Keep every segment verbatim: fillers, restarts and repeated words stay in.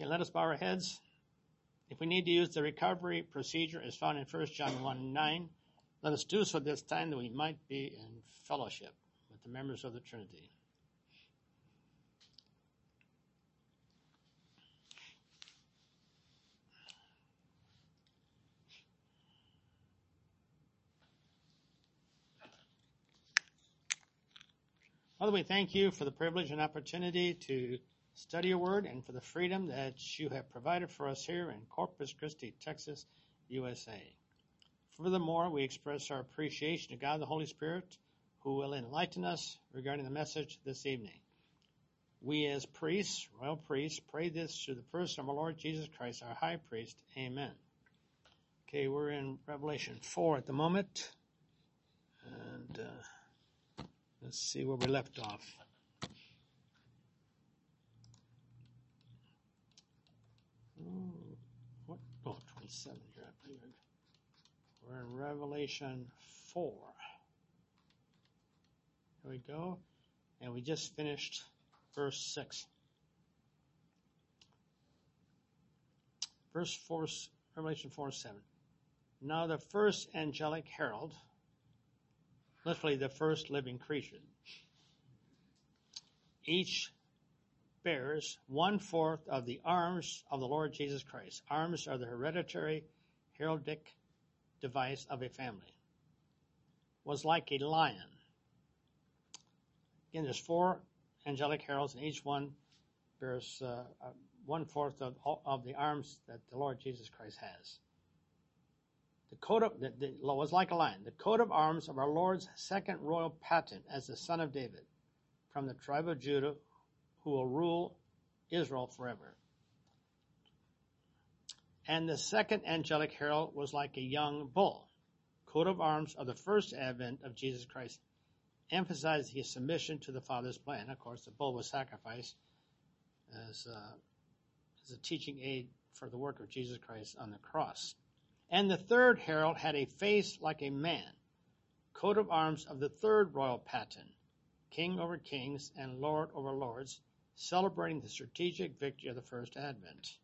Okay, let us bow our heads. If we need to use the recovery procedure as found in First John one nine, let us do so this time that we might be in fellowship with the members of the Trinity. Father, we thank you for the privilege and opportunity to study your word and for the freedom that you have provided for us here in Corpus Christi, Texas, U S A. Furthermore, we express our appreciation to God the Holy Spirit, who will enlighten us regarding the message this evening. We as priests, royal priests, pray this through the person of our Lord Jesus Christ, our high priest. Amen. Okay, we're in Revelation four at the moment. And uh, let's see where we left off. Oh, what? Oh, twenty-seven here, I believe. We're in Revelation four. Here we go. And we just finished verse six. Verse four, Revelation four seven. Now the first angelic herald, literally the first living creature, each bears one-fourth of the arms of the Lord Jesus Christ. Arms are the hereditary heraldic device of a family. Was like a lion. Again, there's four angelic heralds, and each one bears uh, uh, one-fourth of, of the arms that the Lord Jesus Christ has. The coat of the, the was like a lion. The coat of arms of our Lord's second royal patent as the son of David, from the tribe of Judah, who will rule Israel forever. And the second angelic herald was like a young bull, coat of arms of the first advent of Jesus Christ, emphasizing his submission to the Father's plan. Of course, the bull was sacrificed as, uh, as a teaching aid for the work of Jesus Christ on the cross. And the third herald had a face like a man, coat of arms of the third royal patent, king over kings and lord over lords, celebrating the strategic victory of the first advent.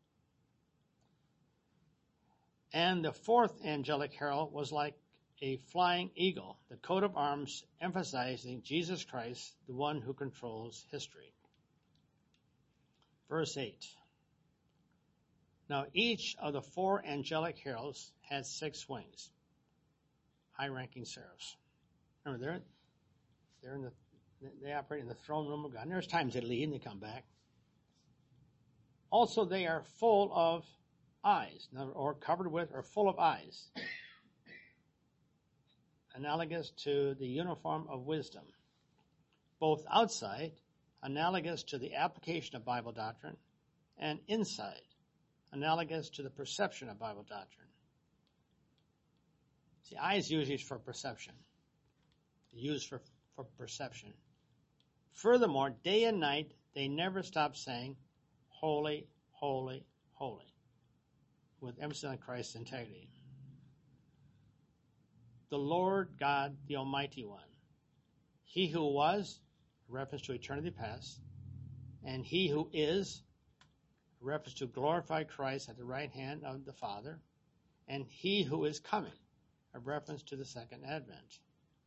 And the fourth angelic herald was like a flying eagle, the coat of arms emphasizing Jesus Christ, the one who controls history. Verse eight. Now each of the four angelic heralds had six wings, high-ranking seraphs. Remember, they're, they're in the, they operate in the throne room of God. And there's times they leave and they come back. Also, they are full of eyes, or covered with, or full of eyes, analogous to the uniform of wisdom. Both outside, analogous to the application of Bible doctrine, and inside, analogous to the perception of Bible doctrine. See, eyes usually is for perception, used for, for perception. Furthermore, day and night, they never stop saying, holy, holy, holy, with emphasis on Christ's integrity. The Lord God, the Almighty One, he who was, reference to eternity past, and he who is, reference to glorified Christ at the right hand of the Father, and he who is coming, a reference to the second advent.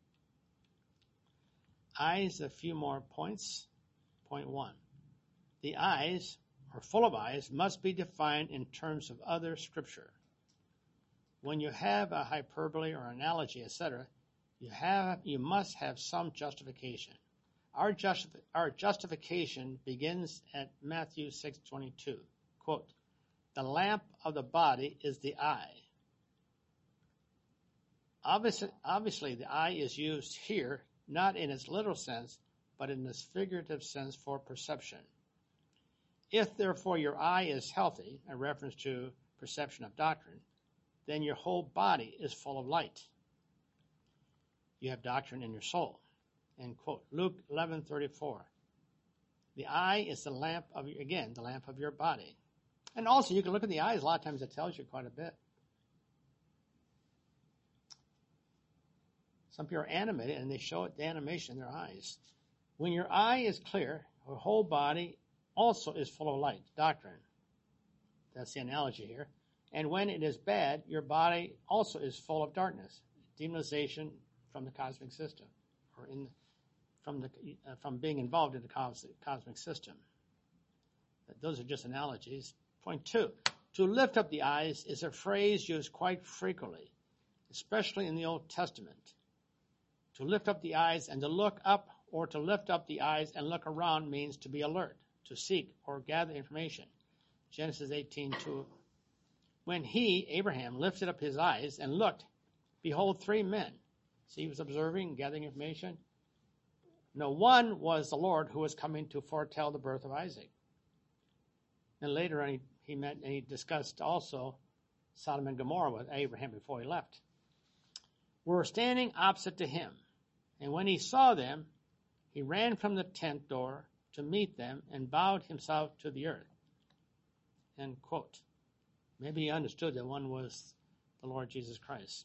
Eyes, a few more points. Point one. The eyes, or full of eyes, must be defined in terms of other scripture. When you have a hyperbole or analogy, et cetera, you have you must have some justification. Our, justi- our justification begins at Matthew six twenty-two. Quote, the lamp of the body is the eye. Obviously, obviously, the eye is used here, not in its literal sense, but in its figurative sense for perception. If, therefore, your eye is healthy, a reference to perception of doctrine, then your whole body is full of light. You have doctrine in your soul. End quote. Luke eleven thirty-four. The eye is the lamp of, again, the lamp of your body. And also, you can look at the eyes. A lot of times it tells you quite a bit. Some people are animated, and they show it, the animation in their eyes. When your eye is clear, your whole body also is full of light, doctrine. That's the analogy here. And when it is bad, your body also is full of darkness, demonization from the cosmic system, or in from the uh, from being involved in the cosmic, cosmic system. Those are just analogies. Point two, to lift up the eyes is a phrase used quite frequently, especially in the Old Testament. To lift up the eyes and to look up, or to lift up the eyes and look around, means to be alert, to seek or gather information. Genesis eighteen two. When he, Abraham, lifted up his eyes and looked, behold, three men. See, he was observing, gathering information. No, one was the Lord who was coming to foretell the birth of Isaac. And later on, he, he met and he discussed also Sodom and Gomorrah with Abraham before he left. Were standing opposite to him. And when he saw them, he ran from the tent door to meet them and bowed himself to the earth. End quote. Maybe he understood that one was the Lord Jesus Christ.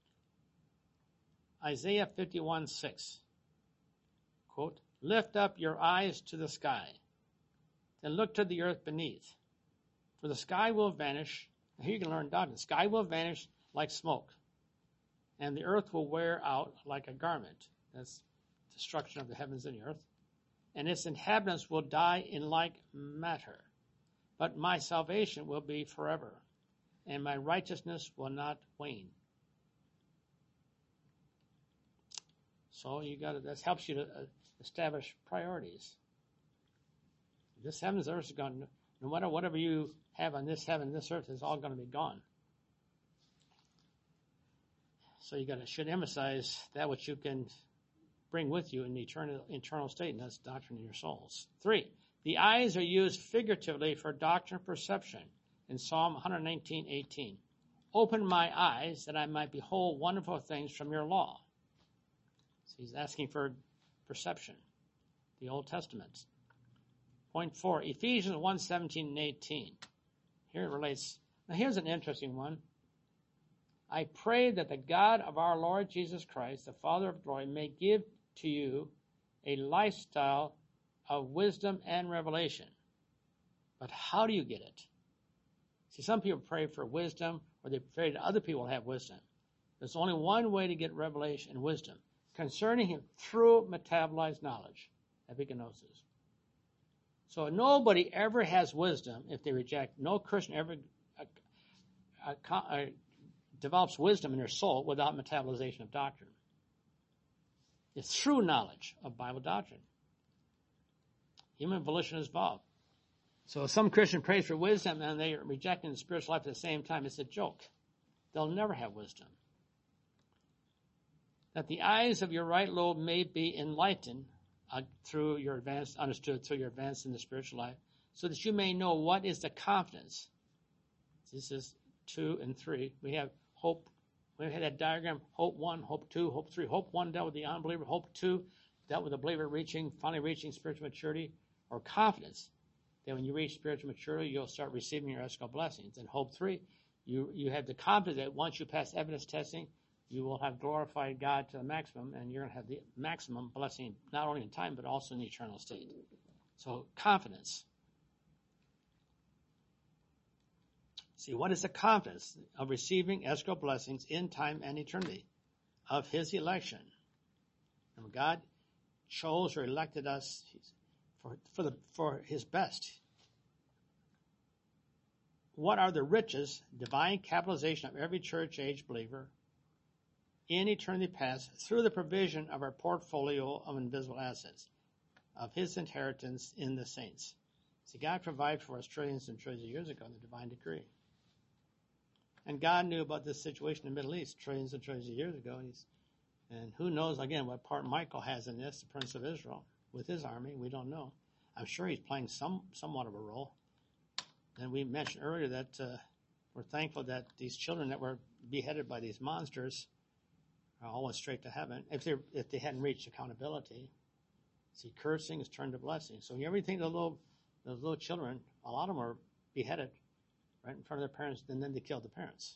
Isaiah fifty-one six. Quote, lift up your eyes to the sky, and look to the earth beneath. For the sky will vanish. Here you can learn doctrine. The sky will vanish like smoke, and the earth will wear out like a garment. That's destruction of the heavens and the earth. And its inhabitants will die in like matter. But my salvation will be forever, and my righteousness will not wane. So you got to, that helps you to establish priorities. This heavens and earth is gone. No matter whatever you have on this heaven and this earth is all going to be gone. So you got to should emphasize that which you can bring with you in the eternal eternal state, and that's doctrine in your souls. Three. The eyes are used figuratively for doctrine perception in Psalm one nineteen eighteen. Open my eyes that I might behold wonderful things from your law. So he's asking for perception, the Old Testament. Point four, Ephesians one seventeen and eighteen. Here it relates. Now here's an interesting one. I pray that the God of our Lord Jesus Christ, the Father of glory, may give to you a lifestyle of wisdom and revelation. But how do you get it? See, some people pray for wisdom, or they pray that other people have wisdom. There's only one way to get revelation and wisdom, concerning him through metabolized knowledge, epignosis. So nobody ever has wisdom if they reject, no Christian ever uh, uh, uh, develops wisdom in their soul without metabolization of doctrine. It's through knowledge of Bible doctrine. Human volition is involved. So if some Christian prays for wisdom and they are rejecting the spiritual life at the same time, it's a joke. They'll never have wisdom. That the eyes of your right lobe may be enlightened uh, through your advance, understood through your advance in the spiritual life, so that you may know what is the confidence. This is two and three. We have hope. We had that diagram, hope one, hope two, hope three. Hope one dealt with the unbeliever. Hope two dealt with the believer reaching, finally reaching spiritual maturity, or confidence that when you reach spiritual maturity, you'll start receiving your eschatological blessings. And hope three, you, you have the confidence that once you pass evidence testing, you will have glorified God to the maximum, and you're going to have the maximum blessing, not only in time, but also in the eternal state. So, confidence. See, what is the confidence of receiving eschatological blessings in time and eternity of his election? And God chose or elected us for, for, the, for his best. What are the riches, divine capitalization of every church-age believer in eternity past through the provision of our portfolio of invisible assets, of his inheritance in the saints? See, God provided for us trillions and trillions of years ago in the divine decree. And God knew about this situation in the Middle East trillions and trillions of years ago. He's, and who knows, again, what part Michael has in this, the Prince of Israel, with his army. We don't know. I'm sure he's playing some somewhat of a role. And we mentioned earlier that uh, we're thankful that these children that were beheaded by these monsters are all went straight to heaven if they if they hadn't reached accountability. See, cursing is turned to blessing. So everything the little those little children, a lot of them were beheaded right in front of their parents, and then they killed the parents.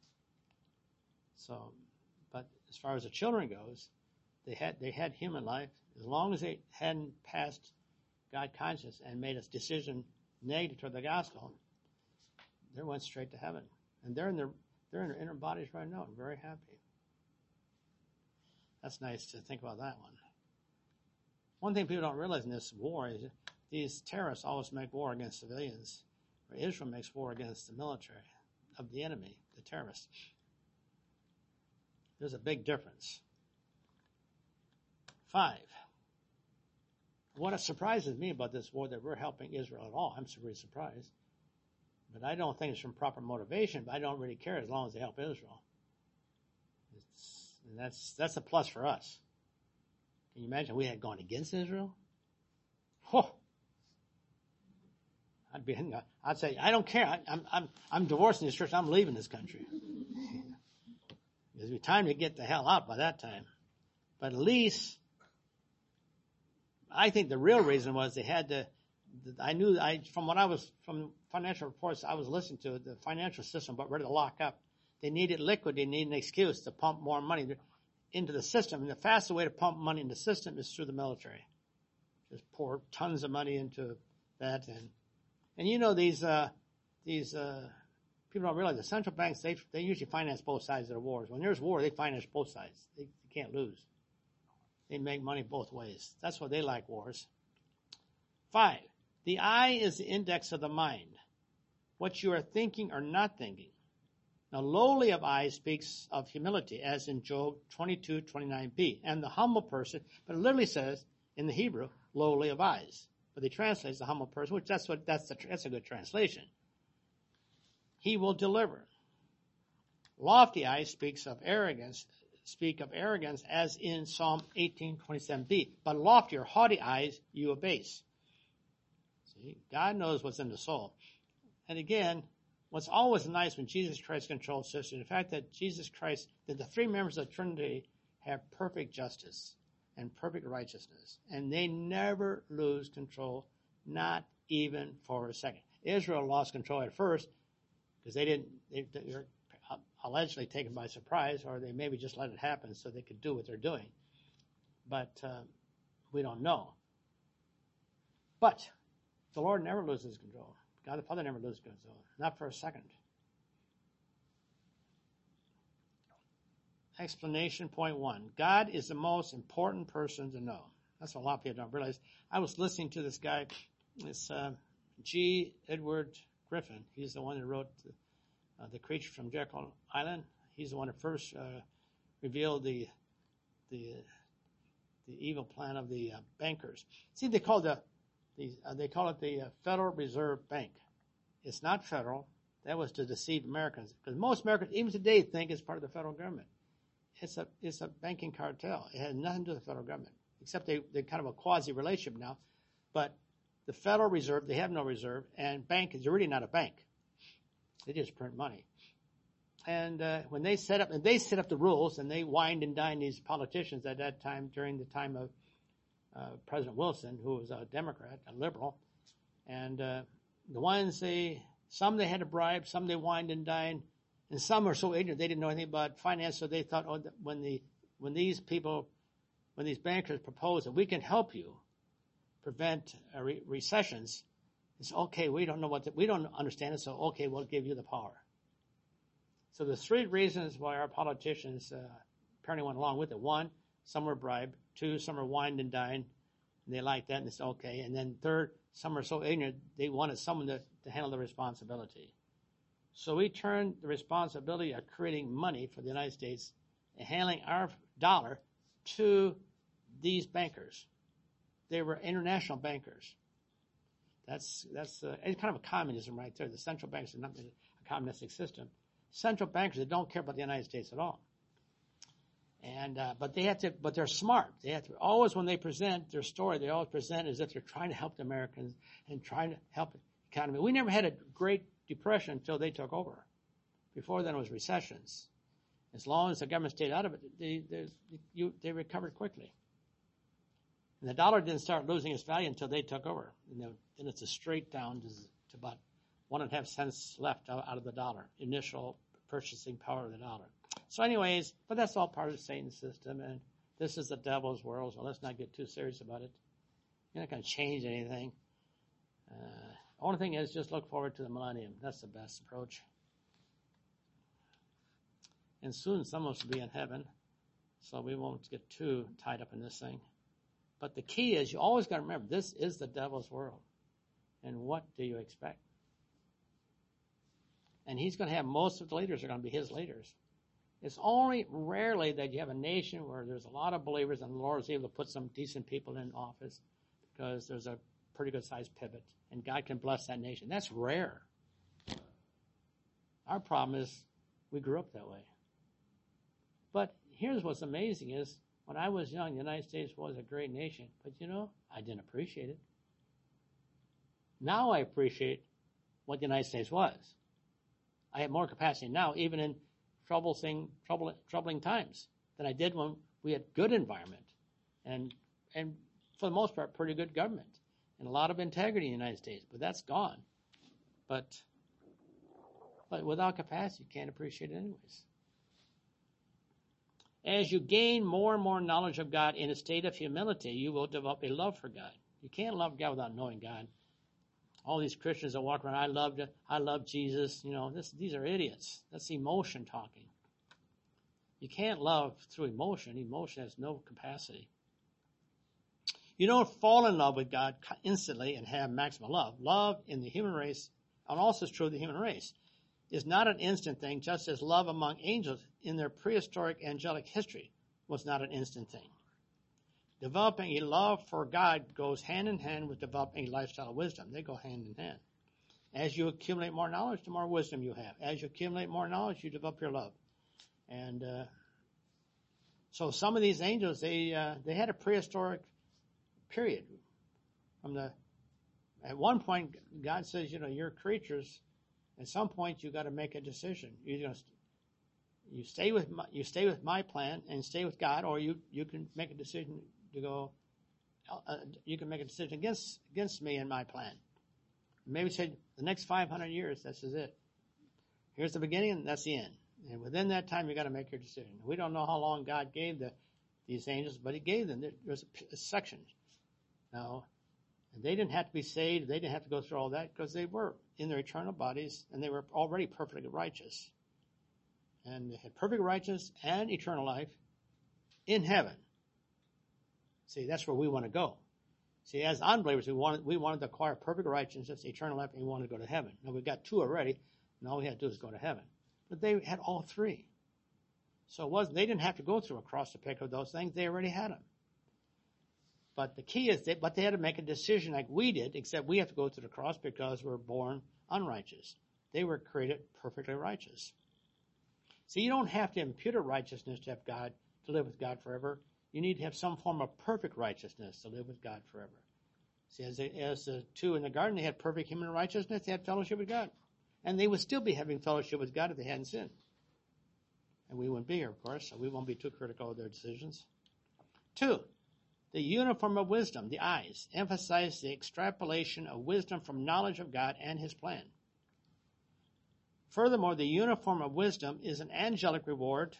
So, but as far as the children goes, they had they had human life as long as they hadn't passed God conscious and made a decision negative toward the gospel. They went straight to heaven. And they're in their they're in their inner bodies right now and very happy. That's nice to think about that one. One thing people don't realize in this war is these terrorists always make war against civilians, where Israel makes war against the military of the enemy, the terrorists. There's a big difference. Five. What surprises me about this war that we're helping Israel at all, I'm really surprised. But I don't think it's from proper motivation, but I don't really care as long as they help Israel. It's, and that's that's a plus for us. Can you imagine if we had gone against Israel? Whoa. I'd be, I'd say, I don't care. I, I'm, I'm, I'm divorcing this church. I'm leaving this country. It'll be time to get the hell out by that time. But at least, I think the real reason was they had to, I knew, I from what I was, from financial reports I was listening to, the financial system got ready to lock up. They needed liquid. They needed an excuse to pump more money into the system. And the fastest way to pump money into the system is through the military. Just pour tons of money into that. And, and you know, these, uh, these, uh, people don't realize the central banks, they, they usually finance both sides of the wars. When there's war, they finance both sides. They, they can't lose. They make money both ways. That's why they like wars. Five, the eye is the index of the mind. What you are thinking or not thinking. Now, lowly of eye speaks of humility, as in Job twenty-two twenty-nine b. And the humble person, but it literally says in the Hebrew, lowly of eyes. But they translate the humble person, which that's what that's the, that's a good translation. He will deliver. Lofty eyes speaks of arrogance, speak of arrogance, as in Psalm eighteen twenty-seven b. But lofty or haughty eyes you abase. See, God knows what's in the soul. And again, what's always nice when Jesus Christ controls system, the fact that Jesus Christ, that the three members of the Trinity have perfect justice and perfect righteousness, and they never lose control, not even for a second. Israel lost control at first because they didn't, they, they were allegedly taken by surprise, or they maybe just let it happen so they could do what they're doing. But uh, we don't know. But the Lord never loses control. God the Father never loses control, not for a second. Explanation point one. God is the most important person to know. That's what a lot of people don't realize. I was listening to this guy, this uh, G. Edward Griffin. He's the one that wrote the, uh, the Creature from Jekyll Island. He's the one that first uh, revealed the the the evil plan of the uh, bankers. See, they call the The, uh, they call it the uh, Federal Reserve Bank. It's not federal. That was to deceive Americans, because most Americans, even today, think it's part of the federal government. It's a it's a banking cartel. It has nothing to do with the federal government, except they they're kind of a quasi relationship now. But the Federal Reserve, they have no reserve, and bank is really not a bank. They just print money. And uh, when they set up and they set up the rules, and they wined and dined these politicians at that time during the time of Uh, President Wilson, who was a Democrat, a liberal, and uh, the ones they, some they had to bribe, some they wined and dined, and some are so ignorant they didn't know anything about finance, so they thought, oh, when the when these people, when these bankers propose that we can help you prevent uh, re- recessions, it's okay. We don't know what the, we don't understand it, so okay, we'll give you the power. So there's three reasons why our politicians uh, apparently went along with it. One, some were bribed. Two, some are wined and dined, and they like that, and it's okay. And then third, some are so ignorant, they wanted someone to, to handle the responsibility. So we turned the responsibility of creating money for the United States and handling our dollar to these bankers. They were international bankers. That's that's uh, it's kind of a communism right there. The central banks are not a communistic system. Central bankers that don't care about the United States at all. And uh, but they have to, but they're smart. They have to always, when they present their story, they always present as if they're trying to help the Americans and trying to help the economy. We never had a Great Depression until they took over. Before then, it was recessions. As long as the government stayed out of it, they they, you, they recovered quickly. And the dollar didn't start losing its value until they took over. And then, then it's a straight down to, to about one and a half cents left out, out of the dollar, initial purchasing power of the dollar. So anyways, but that's all part of Satan's system, and this is the devil's world, so let's not get too serious about it. You're not going to change anything. Uh, The only thing is just look forward to the millennium. That's the best approach. And soon some of us will be in heaven, so we won't get too tied up in this thing. But the key is you always got to remember, this is the devil's world. And what do you expect? And he's going to have most of the leaders are going to be his leaders. It's only rarely that you have a nation where there's a lot of believers and the Lord is able to put some decent people in office because there's a pretty good sized pivot and God can bless that nation. That's rare. Our problem is we grew up that way. But here's what's amazing is when I was young, the United States was a great nation. But you know, I didn't appreciate it. Now I appreciate what the United States was. I have more capacity now, even in troubling, troubling, troubling times, than I did when we had good environment and, and for the most part, pretty good government and a lot of integrity in the United States. But that's gone. But, but without capacity, you can't appreciate it anyways. As you gain more and more knowledge of God in a state of humility, you will develop a love for God. You can't love God without knowing God. All these Christians that walk around, I love, I love Jesus. You know, this, these are idiots. That's emotion talking. You can't love through emotion. Emotion has no capacity. You don't fall in love with God instantly and have maximum love. Love in the human race, and also is true of the human race, is not an instant thing, just as love among angels in their prehistoric angelic history was not an instant thing. Developing a love for God goes hand in hand with developing a lifestyle of wisdom. They go hand in hand. As you accumulate more knowledge, the more wisdom you have. As you accumulate more knowledge, you develop your love. And uh, so some of these angels, they uh, they had a prehistoric period. From the at one point, God says, you know, you're creatures. At some point, you got to make a decision. You're going to you stay with my, you stay with my plan and stay with God, or you you can make a decision to go. Uh, you can make a decision against against me and my plan. Maybe say the next five hundred years. This is it. Here's the beginning, and that's the end. And within that time, you got to make your decision. We don't know how long God gave the these angels, but He gave them. There's a, a section. Now, they didn't have to be saved. They didn't have to go through all that because they were in their eternal bodies, and they were already perfectly righteous. And they had perfect righteousness and eternal life in heaven. See, that's where we want to go. See, as unbelievers, we wanted, we wanted to acquire perfect righteousness, eternal life, and we wanted to go to heaven. Now, we've got two already, and all we had to do is go to heaven. But they had all three. So it wasn't, they didn't have to go through a cross to pick up those things. They already had them. But the key is, that, but they had to make a decision like we did, except we have to go through the cross because we're born unrighteous. They were created perfectly righteous. See, you don't have to impute a righteousness to have God, to live with God forever. You need to have some form of perfect righteousness to live with God forever. See, as, they, as the two in the garden, they had perfect human righteousness, they had fellowship with God. And they would still be having fellowship with God if they hadn't sinned. And we wouldn't be here, of course, so we won't be too critical of their decisions. Two, the uniform of wisdom, the eyes, emphasize the extrapolation of wisdom from knowledge of God and His plan. Furthermore, the uniform of wisdom is an angelic reward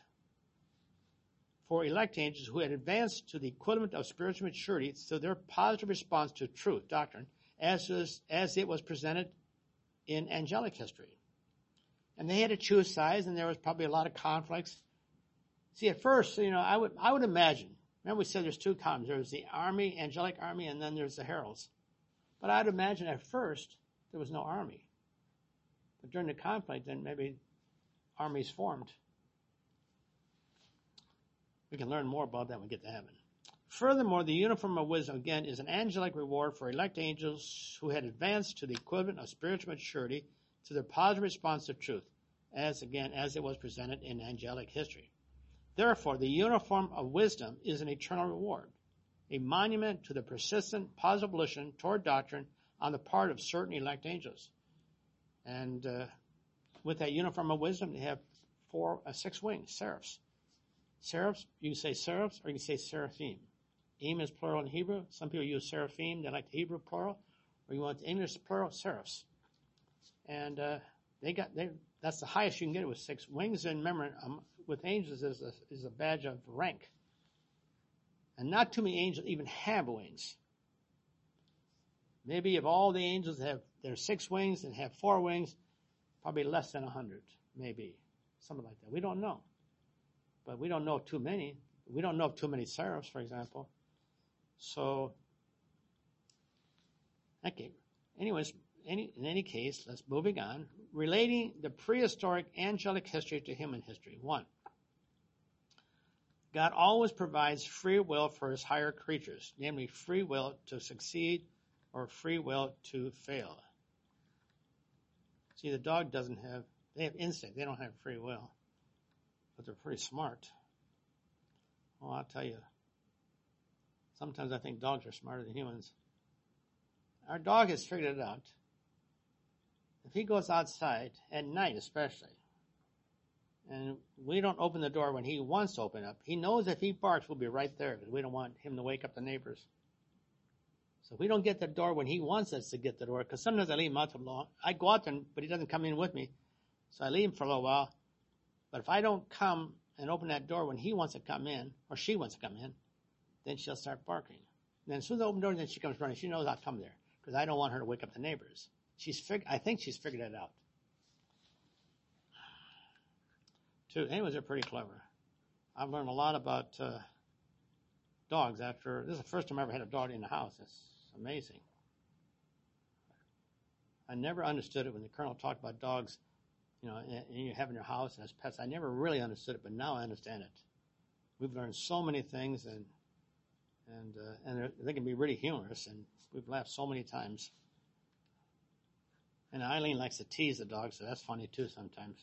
for elect angels who had advanced to the equivalent of spiritual maturity through their positive response to truth, doctrine, as, was, as it was presented in angelic history. And they had to choose sides, and there was probably a lot of conflicts. See, at first, you know, I would I would imagine, remember we said there's two columns. There's the army, angelic army, and then there's the heralds. But I'd imagine at first there was no army. But during the conflict, then maybe armies formed. We can learn more about that when we get to heaven. Furthermore, the uniform of wisdom, again, is an angelic reward for elect angels who had advanced to the equivalent of spiritual maturity to their positive response to truth, as, again, as it was presented in angelic history. Therefore, the uniform of wisdom is an eternal reward, a monument to the persistent positive volition toward doctrine on the part of certain elect angels. And uh, with that uniform of wisdom, they have four, uh, six wings, seraphs. Seraphs, you can say seraphs or you can say seraphim. Im is plural in Hebrew. Some people use seraphim. They like the Hebrew plural. Or you want the English plural, seraphs. And uh, they got they. That's the highest you can get it with six wings. And remember, um, with angels is a, is a badge of rank. And not too many angels even have wings. Maybe if all the angels have their six wings and have four wings, probably less than a hundred, maybe. Something like that. We don't know. But we don't know too many. We don't know of too many seraphs, for example. So, okay. Anyways, any, in any case, let's moving on. Relating the prehistoric angelic history to human history. One, God always provides free will for his higher creatures, namely free will to succeed or free will to fail. See, the dog doesn't have, they have instinct. They don't have free will. But they're pretty smart. Well, I'll tell you, sometimes I think dogs are smarter than humans. Our dog has figured it out. If he goes outside, at night especially, and we don't open the door when he wants to open up, he knows if he barks, we'll be right there because we don't want him to wake up the neighbors. So if we don't get the door when he wants us to get the door, because sometimes I leave him out too long. I go out there, but he doesn't come in with me. So I leave him for a little while. But if I don't come and open that door when he wants to come in, or she wants to come in, then she'll start barking. And then as soon as I open the door, then she comes running. She knows I'll come there because I don't want her to wake up the neighbors. She's fig- I think she's figured it out. Two, anyways, they're pretty clever. I've learned a lot about uh, dogs after, this is the first time I ever had a dog in the house. It's amazing. I never understood it when the colonel talked about dogs, you know, and you have in your house as pets. I never really understood it, but now I understand it. We've learned so many things, and and uh, and they can be really humorous, and we've laughed so many times. And Eileen likes to tease the dog, so that's funny too sometimes.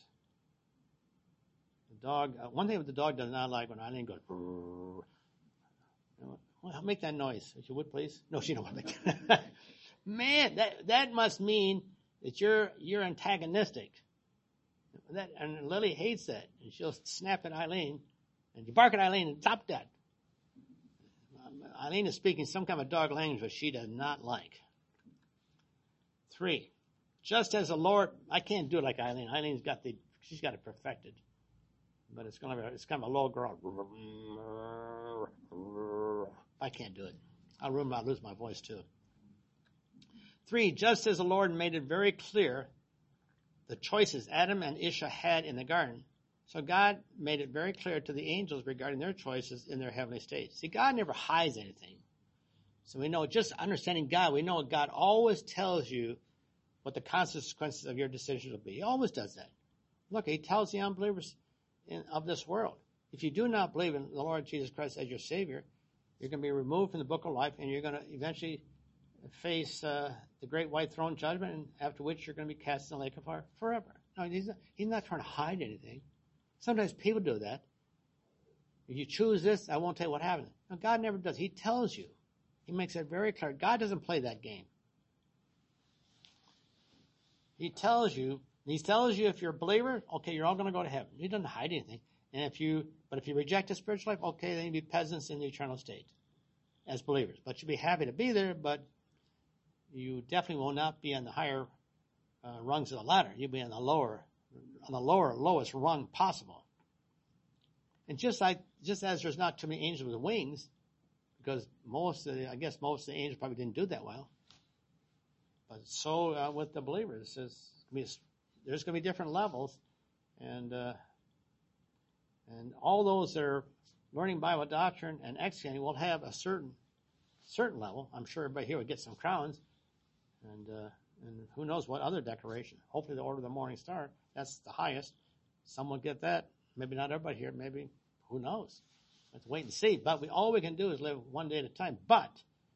The dog, uh, one thing that the dog does not like when Eileen goes, you know, well, make that noise, if you would, please. No, she don't want to make that. Man, that that must mean that you're you're antagonistic. That, and Lily hates that, and she'll snap at Eileen, and you bark at Eileen and stop that. Um, Eileen is speaking some kind of dog language that she does not like. Three, just as the Lord, I can't do it like Eileen. Eileen's got the, she's got it perfected, but it's gonna be, it's kind of a low girl. I can't do it. I'll ruin, I'll lose my voice too. Three, just as the Lord made it very clear the choices Adam and Isha had in the garden, so God made it very clear to the angels regarding their choices in their heavenly state. See, God never hides anything. So we know, just understanding God, we know God always tells you what the consequences of your decisions will be. He always does that. Look, he tells the unbelievers in, of this world, if you do not believe in the Lord Jesus Christ as your Savior, you're going to be removed from the book of life, and you're going to eventually face uh, the great white throne judgment, and after which you're going to be cast in the lake of fire forever. No, he's not, he's not trying to hide anything. Sometimes people do that. If you choose this, I won't tell you what happens. No, God never does. He tells you. He makes it very clear. God doesn't play that game. He tells you, he tells you if you're a believer, okay, you're all going to go to heaven. He doesn't hide anything. And if you, but if you reject the spiritual life, okay, then you'll be peasants in the eternal state as believers. But you'll be happy to be there, but you definitely will not be on the higher uh, rungs of the ladder. You'll be on the lower, on the lower, lowest rung possible. And just like, just as there's not too many angels with wings, because most of the, I guess most of the angels probably didn't do that well. But so uh, with the believers, there's going to be, there's going to be different levels, and uh, and all those that are learning Bible doctrine and executing will have a certain certain level. I'm sure everybody here would get some crowns. And uh, and who knows what other decoration. Hopefully the Order of the Morning Star, that's the highest. Some will get that. Maybe not everybody here. Maybe, who knows? Let's wait and see. But we all we can do is live one day at a time. But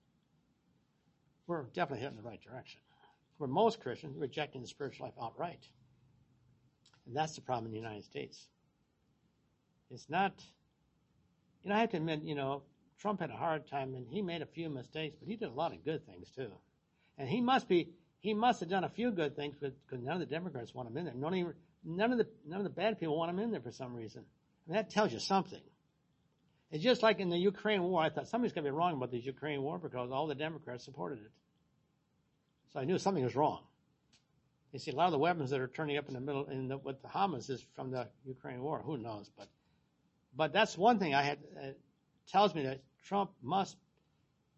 we're definitely heading in the right direction. For most Christians, rejecting the spiritual life outright. And that's the problem in the United States. It's not, you know, I have to admit, you know, Trump had a hard time, and he made a few mistakes, but he did a lot of good things too. And he must be, he must have done a few good things because none of the Democrats want him in there. None, even, none of the none of the bad people want him in there for some reason. And that tells you something. It's just like in the Ukraine war. I thought somebody's going to be wrong about this Ukraine war because all the Democrats supported it. So I knew something was wrong. You see, a lot of the weapons that are turning up in the middle, in the, with the Hamas is from the Ukraine war. Who knows? But but that's one thing I had. Uh, tells me that Trump must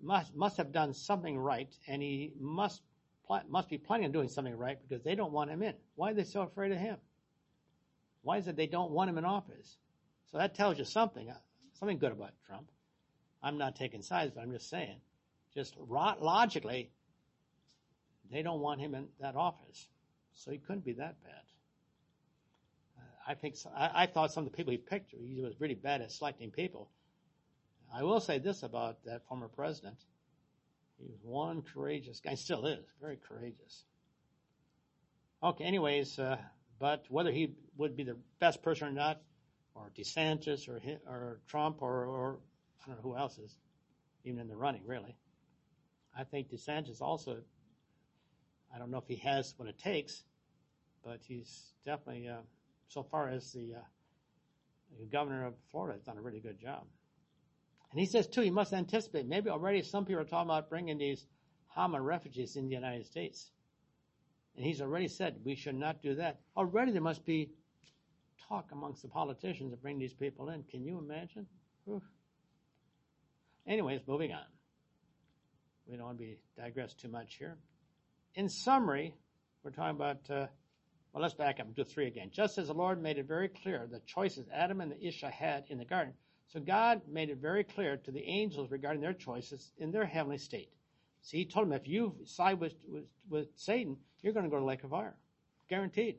must must have done something right, and he must pl- must be planning on doing something right because they don't want him in. Why are they so afraid of him? Why is it they don't want him in office? So that tells you something, something good about Trump. I'm not taking sides, but I'm just saying, just logically, they don't want him in that office. So he couldn't be that bad. Uh, I think so, I, I thought some of the people he picked, he was really bad at selecting people. I will say this about that former president. He was one courageous guy, still is, very courageous. Okay, anyways, uh, but whether he would be the best person or not, or DeSantis or or Trump or, or I don't know who else is even in the running, really. I think DeSantis also, I don't know if he has what it takes, but he's definitely, uh, so far as the, uh, the governor of Florida, has done a really good job. And he says, too, you must anticipate, maybe already some people are talking about bringing these Hama refugees in the United States. And he's already said we should not do that. Already there must be talk amongst the politicians to bring these people in. Can you imagine? Whew. Anyways, moving on. We don't want to be digress too much here. In summary, we're talking about, uh, well, let's back up and do three again. Just as the Lord made it very clear the choices Adam and Isha had in the garden, so God made it very clear to the angels regarding their choices in their heavenly state. See, he told them, if you side with, with, with Satan, you're going to go to the lake of fire. Guaranteed.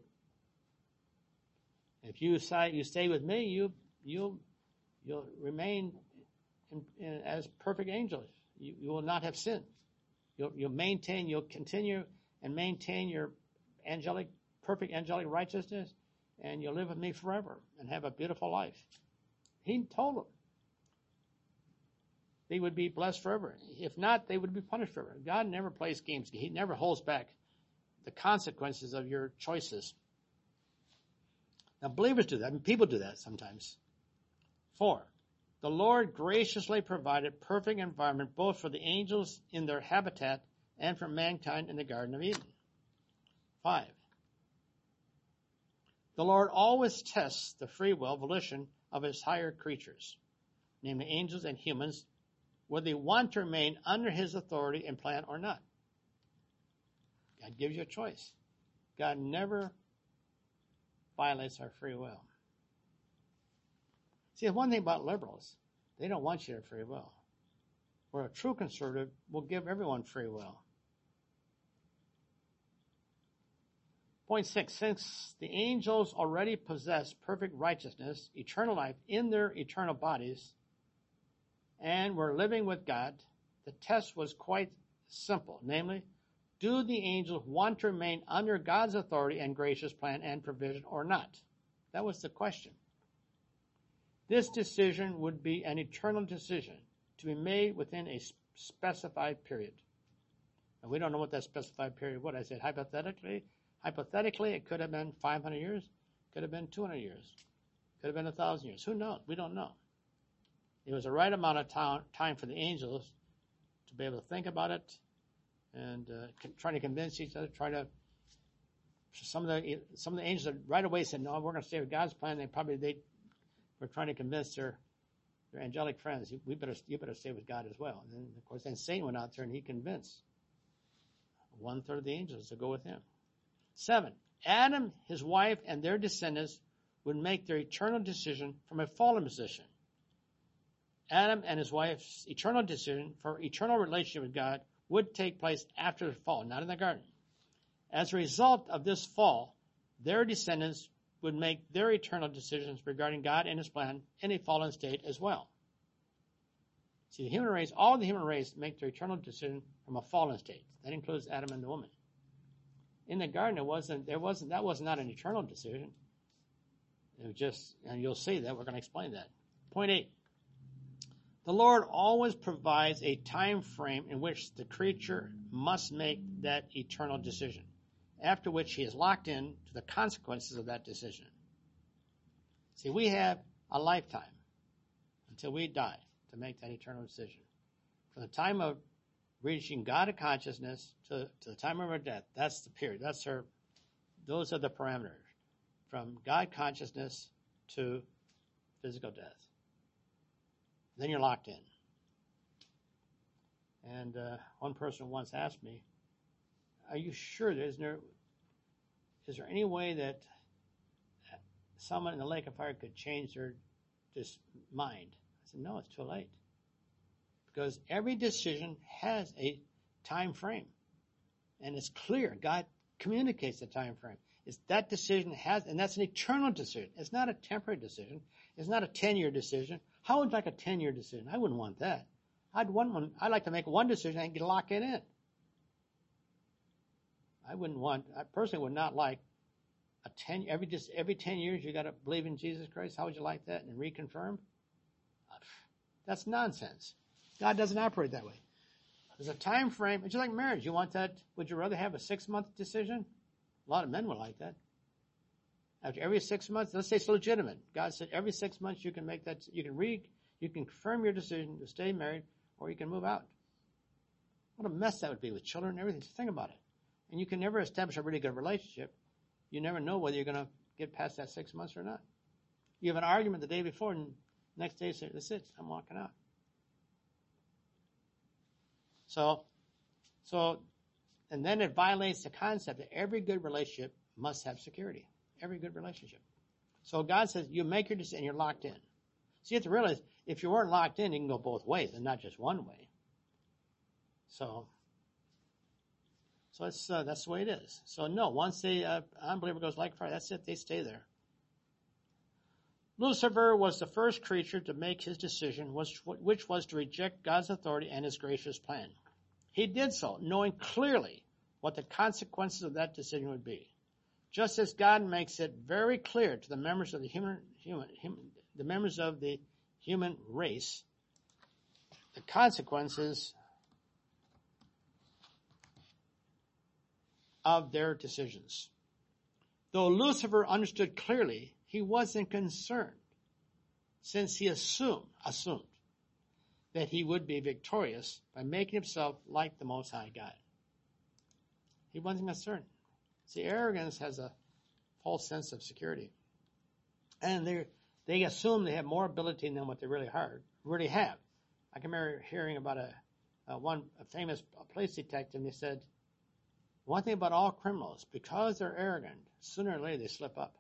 If you side, you stay with me, you, you'll, you'll remain in, in, as perfect angels. You, you will not have sinned. You'll, you'll maintain, you'll continue and maintain your angelic, perfect angelic righteousness, and you'll live with me forever and have a beautiful life. He told them they would be blessed forever. If not, they would be punished forever. God never plays games. He never holds back the consequences of your choices. Now, believers do that. I mean, people do that sometimes. Four, the Lord graciously provided perfect environment both for the angels in their habitat and for mankind in the Garden of Eden. Five, the Lord always tests the free will volition of his higher creatures, namely angels and humans, whether they want to remain under his authority and plan or not. God gives you a choice. God never violates our free will. See, one thing about liberals, they don't want you to have free will. Where a true conservative will give everyone free will. Point six, since the angels already possess perfect righteousness, eternal life in their eternal bodies, and were living with God, the test was quite simple. Namely, do the angels want to remain under God's authority and gracious plan and provision or not? That was the question. This decision would be an eternal decision to be made within a specified period. And we don't know what that specified period was. I said hypothetically. Hypothetically, it could have been five hundred years, could have been two hundred years, could have been one thousand years. Who knows? We don't know. It was the right amount of time for the angels to be able to think about it and uh, trying to convince each other, try to, some of the some of the angels right away said, no, we're going to stay with God's plan. They probably, they were trying to convince their, their angelic friends, we better, you better stay with God as well. And then, of course, then Satan went out there and he convinced one third of the angels to go with him. Seven, Adam, his wife, and their descendants would make their eternal decision from a fallen position. Adam and his wife's eternal decision for eternal relationship with God would take place after the fall, not in the garden. As a result of this fall, their descendants would make their eternal decisions regarding God and his plan in a fallen state as well. See, the human race, all of the human race make their eternal decision from a fallen state. That includes Adam and the woman. In the garden, it wasn't, there wasn't, that was not an eternal decision. It was just, and you'll see that, we're going to explain that. Point eight. The Lord always provides a time frame in which the creature must make that eternal decision, after which he is locked in to the consequences of that decision. See, we have a lifetime until we die to make that eternal decision. From the time of reaching God of consciousness to, to the time of our death, that's the period. That's our, those are the parameters. From God consciousness to physical death. Then you're locked in. And uh, one person once asked me, are you sure there's no, is there any way that someone in the lake of fire could change their this mind? I said, no, it's too late. Because every decision has a time frame. And it's clear. God communicates the time frame. It's that decision has, and that's an eternal decision. It's not a temporary decision. It's not a ten-year decision. How would you like a ten-year decision? I wouldn't want that. I'd want one. I'd like to make one decision and get lock it in. I wouldn't want. I personally would not like a ten. Every just every ten years you got to believe in Jesus Christ. How would you like that and reconfirm? That's nonsense. God doesn't operate that way. There's a time frame. It's just like marriage. You want that? Would you rather have a six-month decision? A lot of men would like that. After every six months, let's say it's legitimate. God said every six months you can make that. You can re. You can confirm your decision to stay married, or you can move out. What a mess that would be with children and everything. Just think about it. And you can never establish a really good relationship. You never know whether you're going to get past that six months or not. You have an argument the day before, and the next day you say, that's it, I'm walking out. So, so, and then it violates the concept that every good relationship must have security. Every good relationship. So God says, you make your decision, and you're locked in. So you have to realize, if you weren't locked in, you can go both ways, and not just one way. So, so it's, uh, that's the way it is. So no, once the uh, unbeliever goes like fire, that's it, they stay there. Lucifer was the first creature to make his decision, which, which was to reject God's authority and his gracious plan. He did so, knowing clearly what the consequences of that decision would be. Just as God makes it very clear to the members of the human, human, human the members of the human race, the consequences of their decisions. Though Lucifer understood clearly, he wasn't concerned, since he assumed, assumed that he would be victorious by making himself like the Most High God. He wasn't concerned. See, arrogance has a false sense of security. And they they assume they have more ability than what they really hard, really have. I can remember hearing about a, a one a famous police detective, and he said, one thing about all criminals, because they're arrogant, sooner or later they slip up.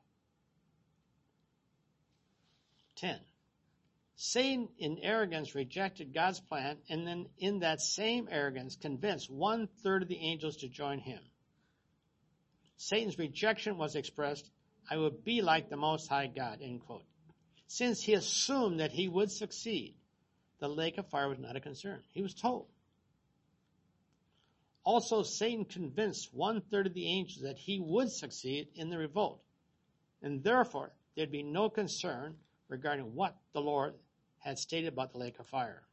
ten. Satan in arrogance rejected God's plan, and then in that same arrogance convinced one-third of the angels to join him. Satan's rejection was expressed, I will be like the Most High God, end quote. Since he assumed that he would succeed, the lake of fire was not a concern. He was told. Also, Satan convinced one-third of the angels that he would succeed in the revolt, and therefore there'd be no concern regarding what the Lord had stated about the lake of fire.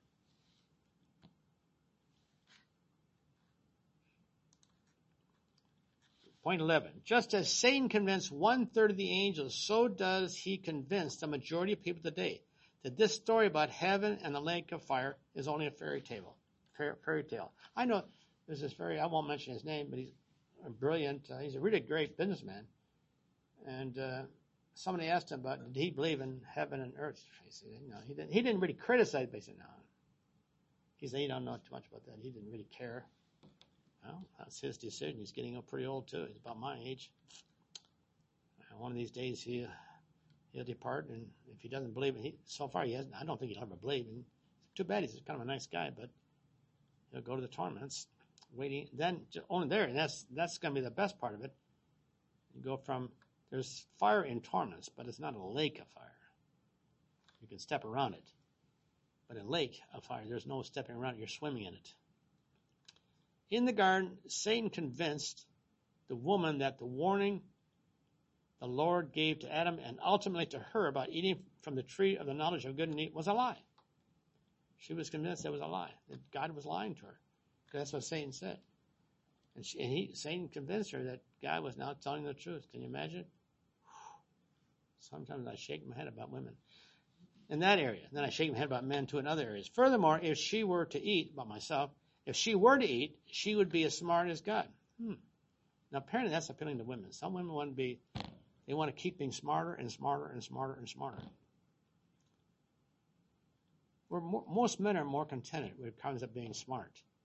Point eleven. Just as Satan convinced one-third of the angels, so does he convince the majority of people today that this story about heaven and the lake of fire is only a fairy tale. Fairy tale. I know there's this very, I won't mention his name, but he's brilliant. Uh, he's a really great businessman. And uh, somebody asked him about, did he believe in heaven and earth? He said, no, he didn't. He didn't really criticize, but he said, no. He said, he don't know too much about that. He didn't really care. Well, that's his decision. He's getting up pretty old, too. He's about my age. One of these days, he, he'll depart, and if he doesn't believe it, he, so far he hasn't. I don't think he'll ever believe it. Too bad. He's kind of a nice guy, but he'll go to the torments, waiting. Then, only there, and that's, that's going to be the best part of it. You go from, there's fire in torments, but it's not a lake of fire. You can step around it. But in a lake of fire, there's no stepping around it. You're swimming in it. In the garden, Satan convinced the woman that the warning the Lord gave to Adam and ultimately to her about eating from the tree of the knowledge of good and evil was a lie. She was convinced it was a lie, that God was lying to her. Because that's what Satan said. And, she, and he, Satan convinced her that God was now telling the truth. Can you imagine? Sometimes I shake my head about women in that area. Then I shake my head about men too in other areas. Furthermore, if she were to eat, about myself, if she were to eat, she would be as smart as God. Hmm. Now, apparently that's appealing to women. Some women want to be, they want to keep being smarter and smarter and smarter and smarter. We're more, most men are more contented when it comes to being smart.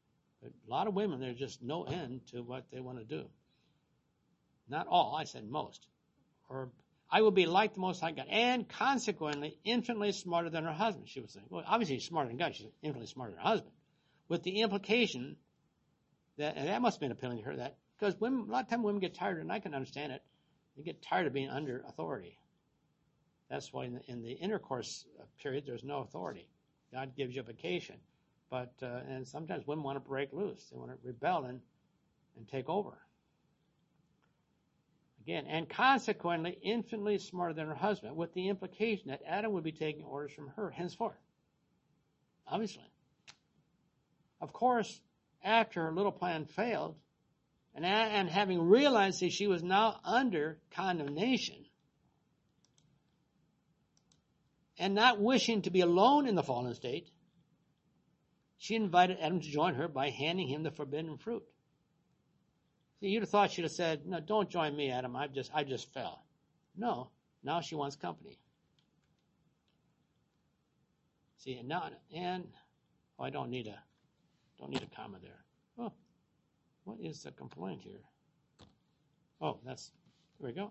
But a lot of women, there's just no end to what they want to do. Not all, I said most. Or, I will be like the Most High God, and consequently infinitely smarter than her husband, she was saying. Well, obviously she's smarter than God. She's infinitely smarter than her husband. With the implication that, and that must have been appealing to her, that, because women, a lot of times women get tired, and I can understand it, they get tired of being under authority. That's why in the, in the intercourse period, there's no authority. God gives you a vacation. But, uh, and sometimes women want to break loose. They want to rebel and, and take over. Again, and consequently infinitely smarter than her husband, with the implication that Adam would be taking orders from her henceforth. Obviously. Of course, after her little plan failed, and, and having realized that she was now under condemnation, and not wishing to be alone in the fallen state, she invited Adam to join her by handing him the forbidden fruit. See, you'd have thought she'd have said, no, don't join me, Adam. I've just, I just fell. No, now she wants company. See, and now, and, oh, I don't need a, don't need a comma there. Oh, what is the complaint here? Oh, that's, there we go.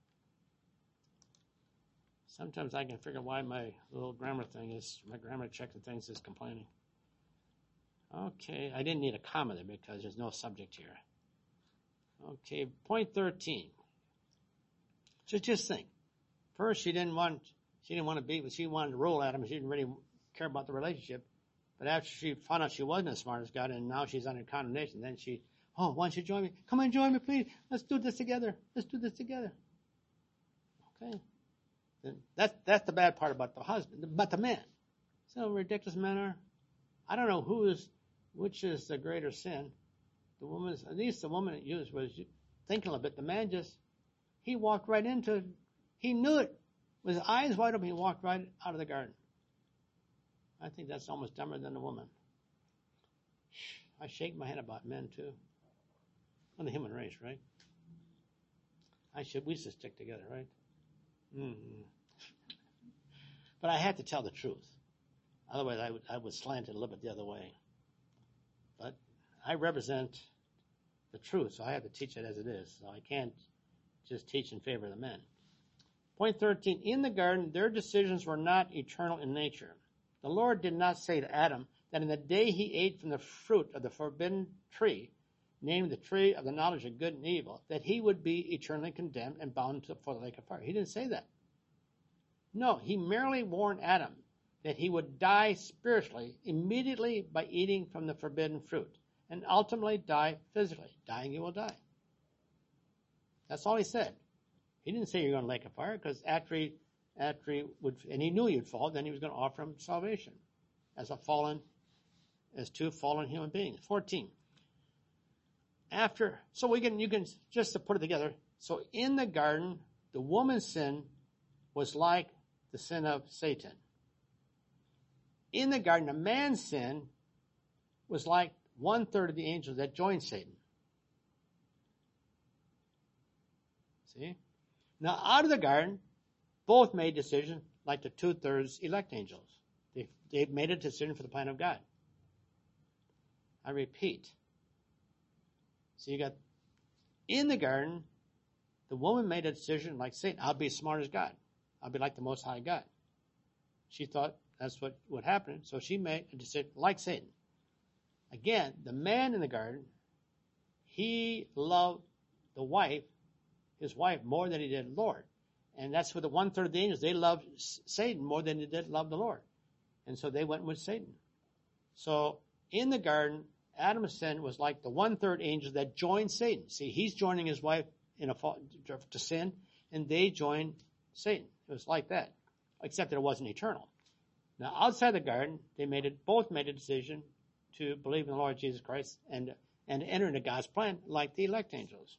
Sometimes I can figure why my little grammar thing is, my grammar check of things is complaining. Okay, I didn't need a comma there because there's no subject here. Okay, point thirteen. Just just think. First, she didn't want she didn't want to be, but she wanted to rule at him. She didn't really care about the relationship. But after she found out she wasn't as smart as God, and now she's under condemnation, then she, oh, why don't you join me? Come on, join me, please. Let's do this together. Let's do this together. Okay. Then that's that's the bad part about the husband, but the man. So ridiculous men are. I don't know who is, which is the greater sin. The woman's, at least the woman it used was thinking a little bit. The man just, he walked right into it. He knew it. With his eyes wide open, he walked right out of the garden. I think that's almost dumber than the woman. I shake my head about men too. On the human race, right? I should, we should stick together, right? Mm-hmm. But I had to tell the truth. Otherwise, I would, I would slant it a little bit the other way. But I represent the truth, so I have to teach it as it is. So I can't just teach in favor of the men. Point thirteen, in the garden, their decisions were not eternal in nature. The Lord did not say to Adam that in the day he ate from the fruit of the forbidden tree, named the tree of the knowledge of good and evil, that he would be eternally condemned and bound to, for the lake of fire. He didn't say that. No, he merely warned Adam that he would die spiritually immediately by eating from the forbidden fruit, and ultimately die physically. Dying, you will die. That's all he said. He didn't say you're going to lake of fire, because after he, after he would, and he knew he'd fall, then he was going to offer him salvation as a fallen, as two fallen human beings. fourteen. After, so we can, you can, just to put it together, so in the garden, the woman's sin was like the sin of Satan. In the garden, a man's sin was like one third of the angels that joined Satan. See? Now, out of the garden, both made decisions like the two-thirds elect angels. They, they made a decision for the plan of God. I repeat. So you got, in the garden, the woman made a decision like Satan. I'll be as smart as God. I'll be like the Most High God. She thought that's what would happen, so she made a decision like Satan. Again, the man in the garden, he loved the wife, his wife, more than he did the Lord. And that's what the one-third of the angels, they loved Satan more than they did love the Lord. And so they went with Satan. So in the garden, Adam's sin was like the one-third angels that joined Satan. See, he's joining his wife in a to sin, and they joined Satan. It was like that, except that it wasn't eternal. Now, outside the garden, they made it, both made a decision to believe in the Lord Jesus Christ and, and enter into God's plan like the elect angels.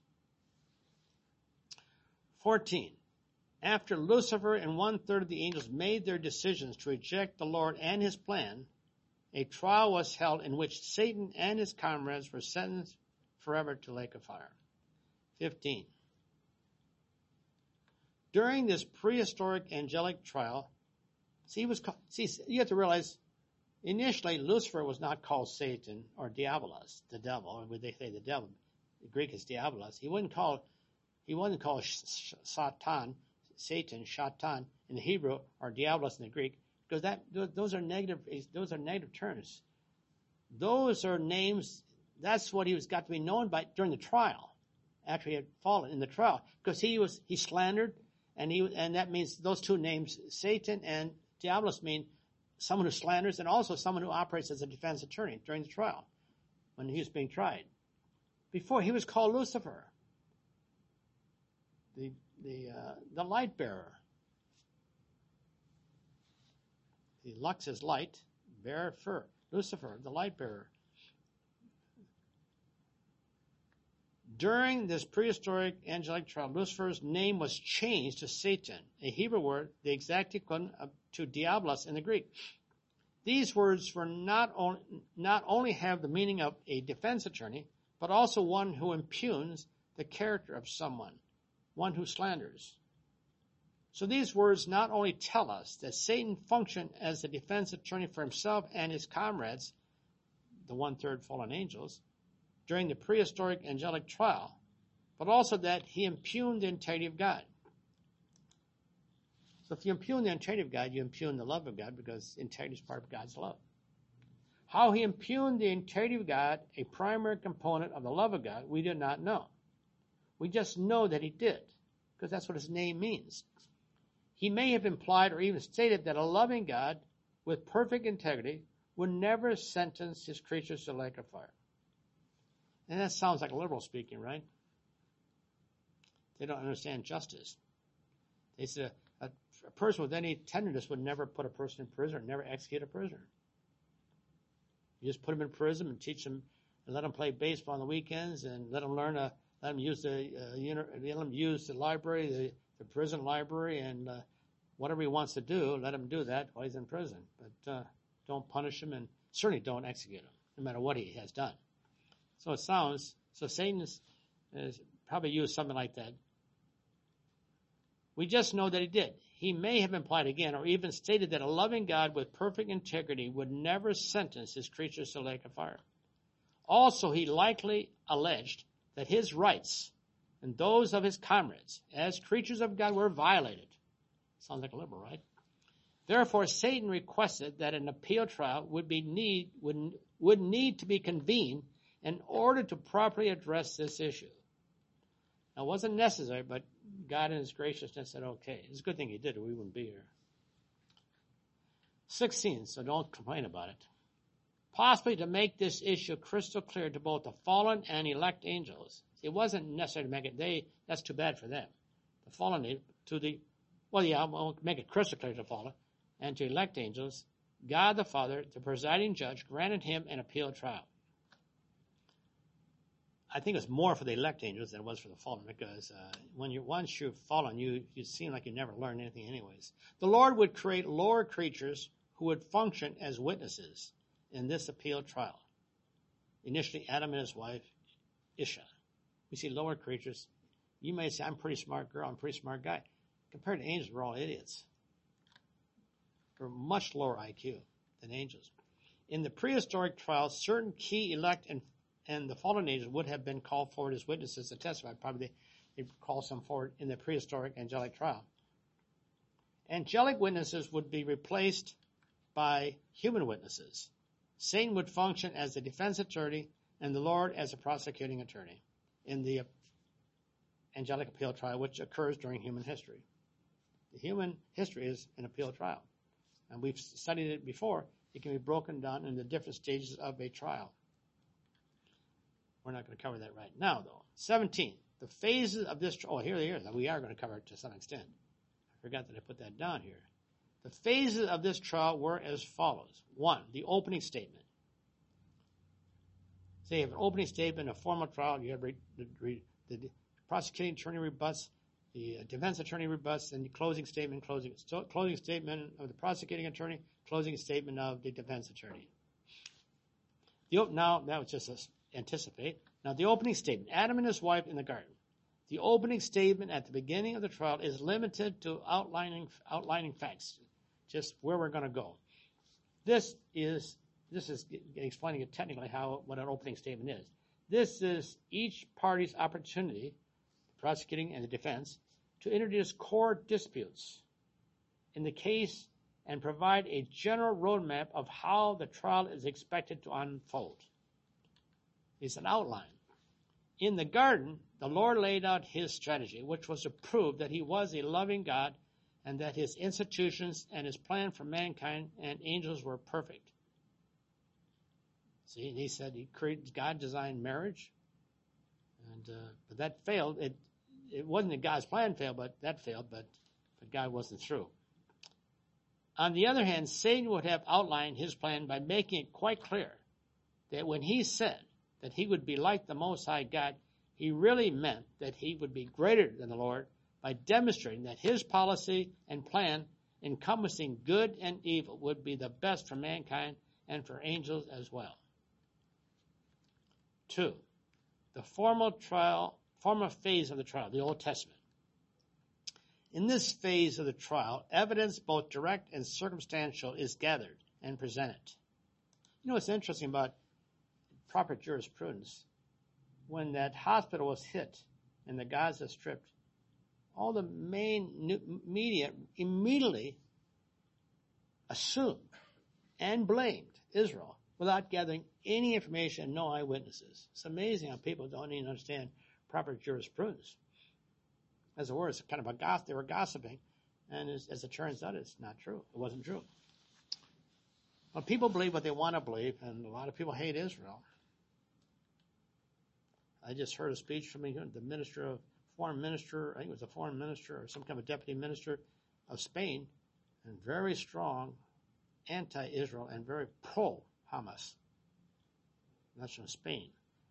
fourteen. After Lucifer and one-third of the angels made their decisions to reject the Lord and his plan, a trial was held in which Satan and his comrades were sentenced forever to lake of fire. fifteen. During this prehistoric angelic trial, see, he was, see, you have to realize Initially, Lucifer was not called Satan or Diabolos, the devil. When they say the devil, the Greek is Diabolos. He wasn't called. He wasn't called Satan, Satan, Shatan in the Hebrew, or Diabolos in the Greek, because that those are negative. Those are negative terms. Those are names. That's what he was got to be known by during the trial, after he had fallen in the trial, because he was he slandered, and he and that means those two names, Satan and Diabolos, mean someone who slanders and also someone who operates as a defense attorney during the trial when he was being tried. Before he was called Lucifer, the the uh, the light bearer. The lux is light, bearer fur. Lucifer, the light bearer. During this prehistoric angelic trial, Lucifer's name was changed to Satan, a Hebrew word, the exact equivalent to Diabolos in the Greek. These words were not, on, not only have the meaning of a defense attorney, but also one who impugns the character of someone, one who slanders. So these words not only tell us that Satan functioned as the defense attorney for himself and his comrades, the one-third fallen angels, during the prehistoric angelic trial, but also that he impugned the integrity of God. So if you impugn the integrity of God, you impugn the love of God, because integrity is part of God's love. How he impugned the integrity of God, a primary component of the love of God, we do not know. We just know that he did, because that's what his name means. He may have implied or even stated that a loving God with perfect integrity would never sentence his creatures to the lake of fire. And that sounds like a liberal speaking, right? They don't understand justice. They say a, a person with any tenderness would never put a person in prison or never execute a prisoner. You just put them in prison and teach them, and let them play baseball on the weekends, and let them learn, a, let them use the, uh, uni- let them use the library, the, the prison library, and uh, whatever he wants to do, let him do that while he's in prison. But uh, don't punish him, and certainly don't execute him, no matter what he has done. So it sounds, so Satan is, is probably used something like that. We just know that he did. He may have implied again or even stated that a loving God with perfect integrity would never sentence his creatures to the lake of fire. Also, he likely alleged that his rights and those of his comrades as creatures of God were violated. Sounds like a liberal, right? Therefore, Satan requested that an appeal trial would be need would, would need to be convened in order to properly address this issue. Now, it wasn't necessary, but God in his graciousness said, okay. It's a good thing he did, or we wouldn't be here. sixteen, so don't complain about it. Possibly to make this issue crystal clear to both the fallen and elect angels. It wasn't necessary to make it, they, that's too bad for them. The fallen, to the, well, yeah, I won't make it crystal clear to the fallen, and to elect angels, God the Father, the presiding judge, granted him an appeal trial. I think it's more for the elect angels than it was for the fallen, because uh, when you once you've fallen, you you seem like you never learned anything anyways. The Lord would create lower creatures who would function as witnesses in this appeal trial. Initially, Adam and his wife, Isha. We see lower creatures. You may say, I'm a pretty smart girl, I'm a pretty smart guy. Compared to angels, we're all idiots. We're much lower I Q than angels. In the prehistoric trial, certain key elect and and the fallen angels would have been called forward as witnesses to testify. Probably they, they call some forward in the prehistoric angelic trial. Angelic witnesses would be replaced by human witnesses. Satan would function as the defense attorney and the Lord as a prosecuting attorney in the angelic appeal trial, which occurs during human history. The human history is an appeal trial. And we've studied it before. It can be broken down into different stages of a trial. We're not going to cover that right now, though. seventeen. The phases of this trial. Oh, here they are. We are going to cover it to some extent. I forgot that I put that down here. The phases of this trial were as follows. One, the opening statement. So you have an opening statement, a formal trial. You have re, re, the, the prosecuting attorney rebuts, the defense attorney rebuts, and the closing statement, closing, closing statement of the prosecuting attorney, closing statement of the defense attorney. The, now, that was just a anticipate. Now, the opening statement, Adam and his wife in the garden. The opening statement at the beginning of the trial is limited to outlining outlining facts, just where we're going to go. This is this is explaining it technically how what an opening statement is. This is each party's opportunity, prosecuting and the defense, to introduce core disputes in the case and provide a general roadmap of how the trial is expected to unfold. It's an outline. In the garden, the Lord laid out his strategy, which was to prove that he was a loving God and that his institutions and his plan for mankind and angels were perfect. See, he said he created, God designed marriage, and uh, but that failed. It it wasn't that God's plan failed, but that failed, but, but God wasn't through. On the other hand, Satan would have outlined his plan by making it quite clear that when he said that he would be like the Most High God, he really meant that he would be greater than the Lord by demonstrating that his policy and plan encompassing good and evil would be the best for mankind and for angels as well. Two, the formal trial, formal phase of the trial, the Old Testament. In this phase of the trial, evidence, both direct and circumstantial, is gathered and presented. You know what's interesting about proper jurisprudence? When that hospital was hit and the Gaza Strip, all the main media immediately assumed and blamed Israel without gathering any information, no eyewitnesses. It's amazing how people don't even understand proper jurisprudence. As it were, it's kind of a gossip. They were gossiping, and as, as it turns out, it's not true. It wasn't true. But people believe what they want to believe, and a lot of people hate Israel. I just heard a speech from the minister of foreign minister, I think it was a foreign minister or some kind of deputy minister of Spain, and very strong anti-Israel and very pro-Hamas. That's from Spain.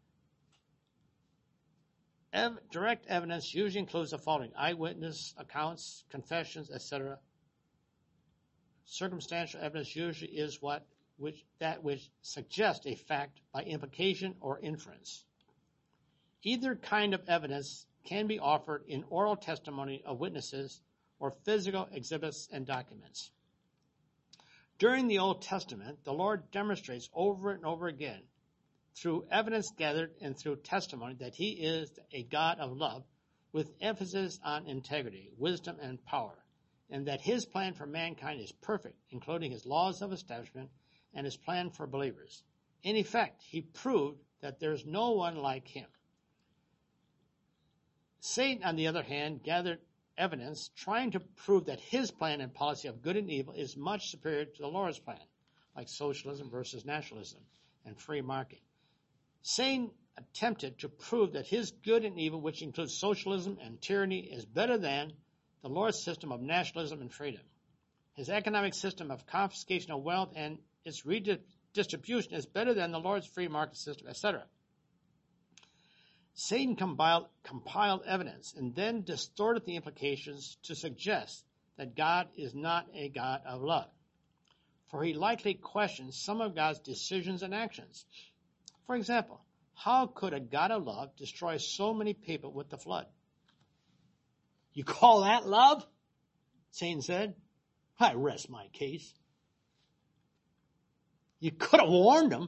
Ev- direct evidence usually includes the following: eyewitness accounts, confessions, et cetera. Circumstantial evidence usually is what which that which suggests a fact by implication or inference. Either kind of evidence can be offered in oral testimony of witnesses or physical exhibits and documents. During the Old Testament, the Lord demonstrates over and over again, through evidence gathered and through testimony, that he is a God of love, with emphasis on integrity, wisdom, and power, and that his plan for mankind is perfect, including his laws of establishment and his plan for believers. In effect, he proved that there is no one like him. Satan, on the other hand, gathered evidence trying to prove that his plan and policy of good and evil is much superior to the Lord's plan, like socialism versus nationalism and free market. Satan attempted to prove that his good and evil, which includes socialism and tyranny, is better than the Lord's system of nationalism and freedom. His economic system of confiscation of wealth and its redistribution is better than the Lord's free market system, et cetera. Satan compiled, compiled evidence and then distorted the implications to suggest that God is not a God of love, for he likely questions some of God's decisions and actions. For example, how could a God of love destroy so many people with the flood? You call that love? Satan said. I rest my case. You could have warned them.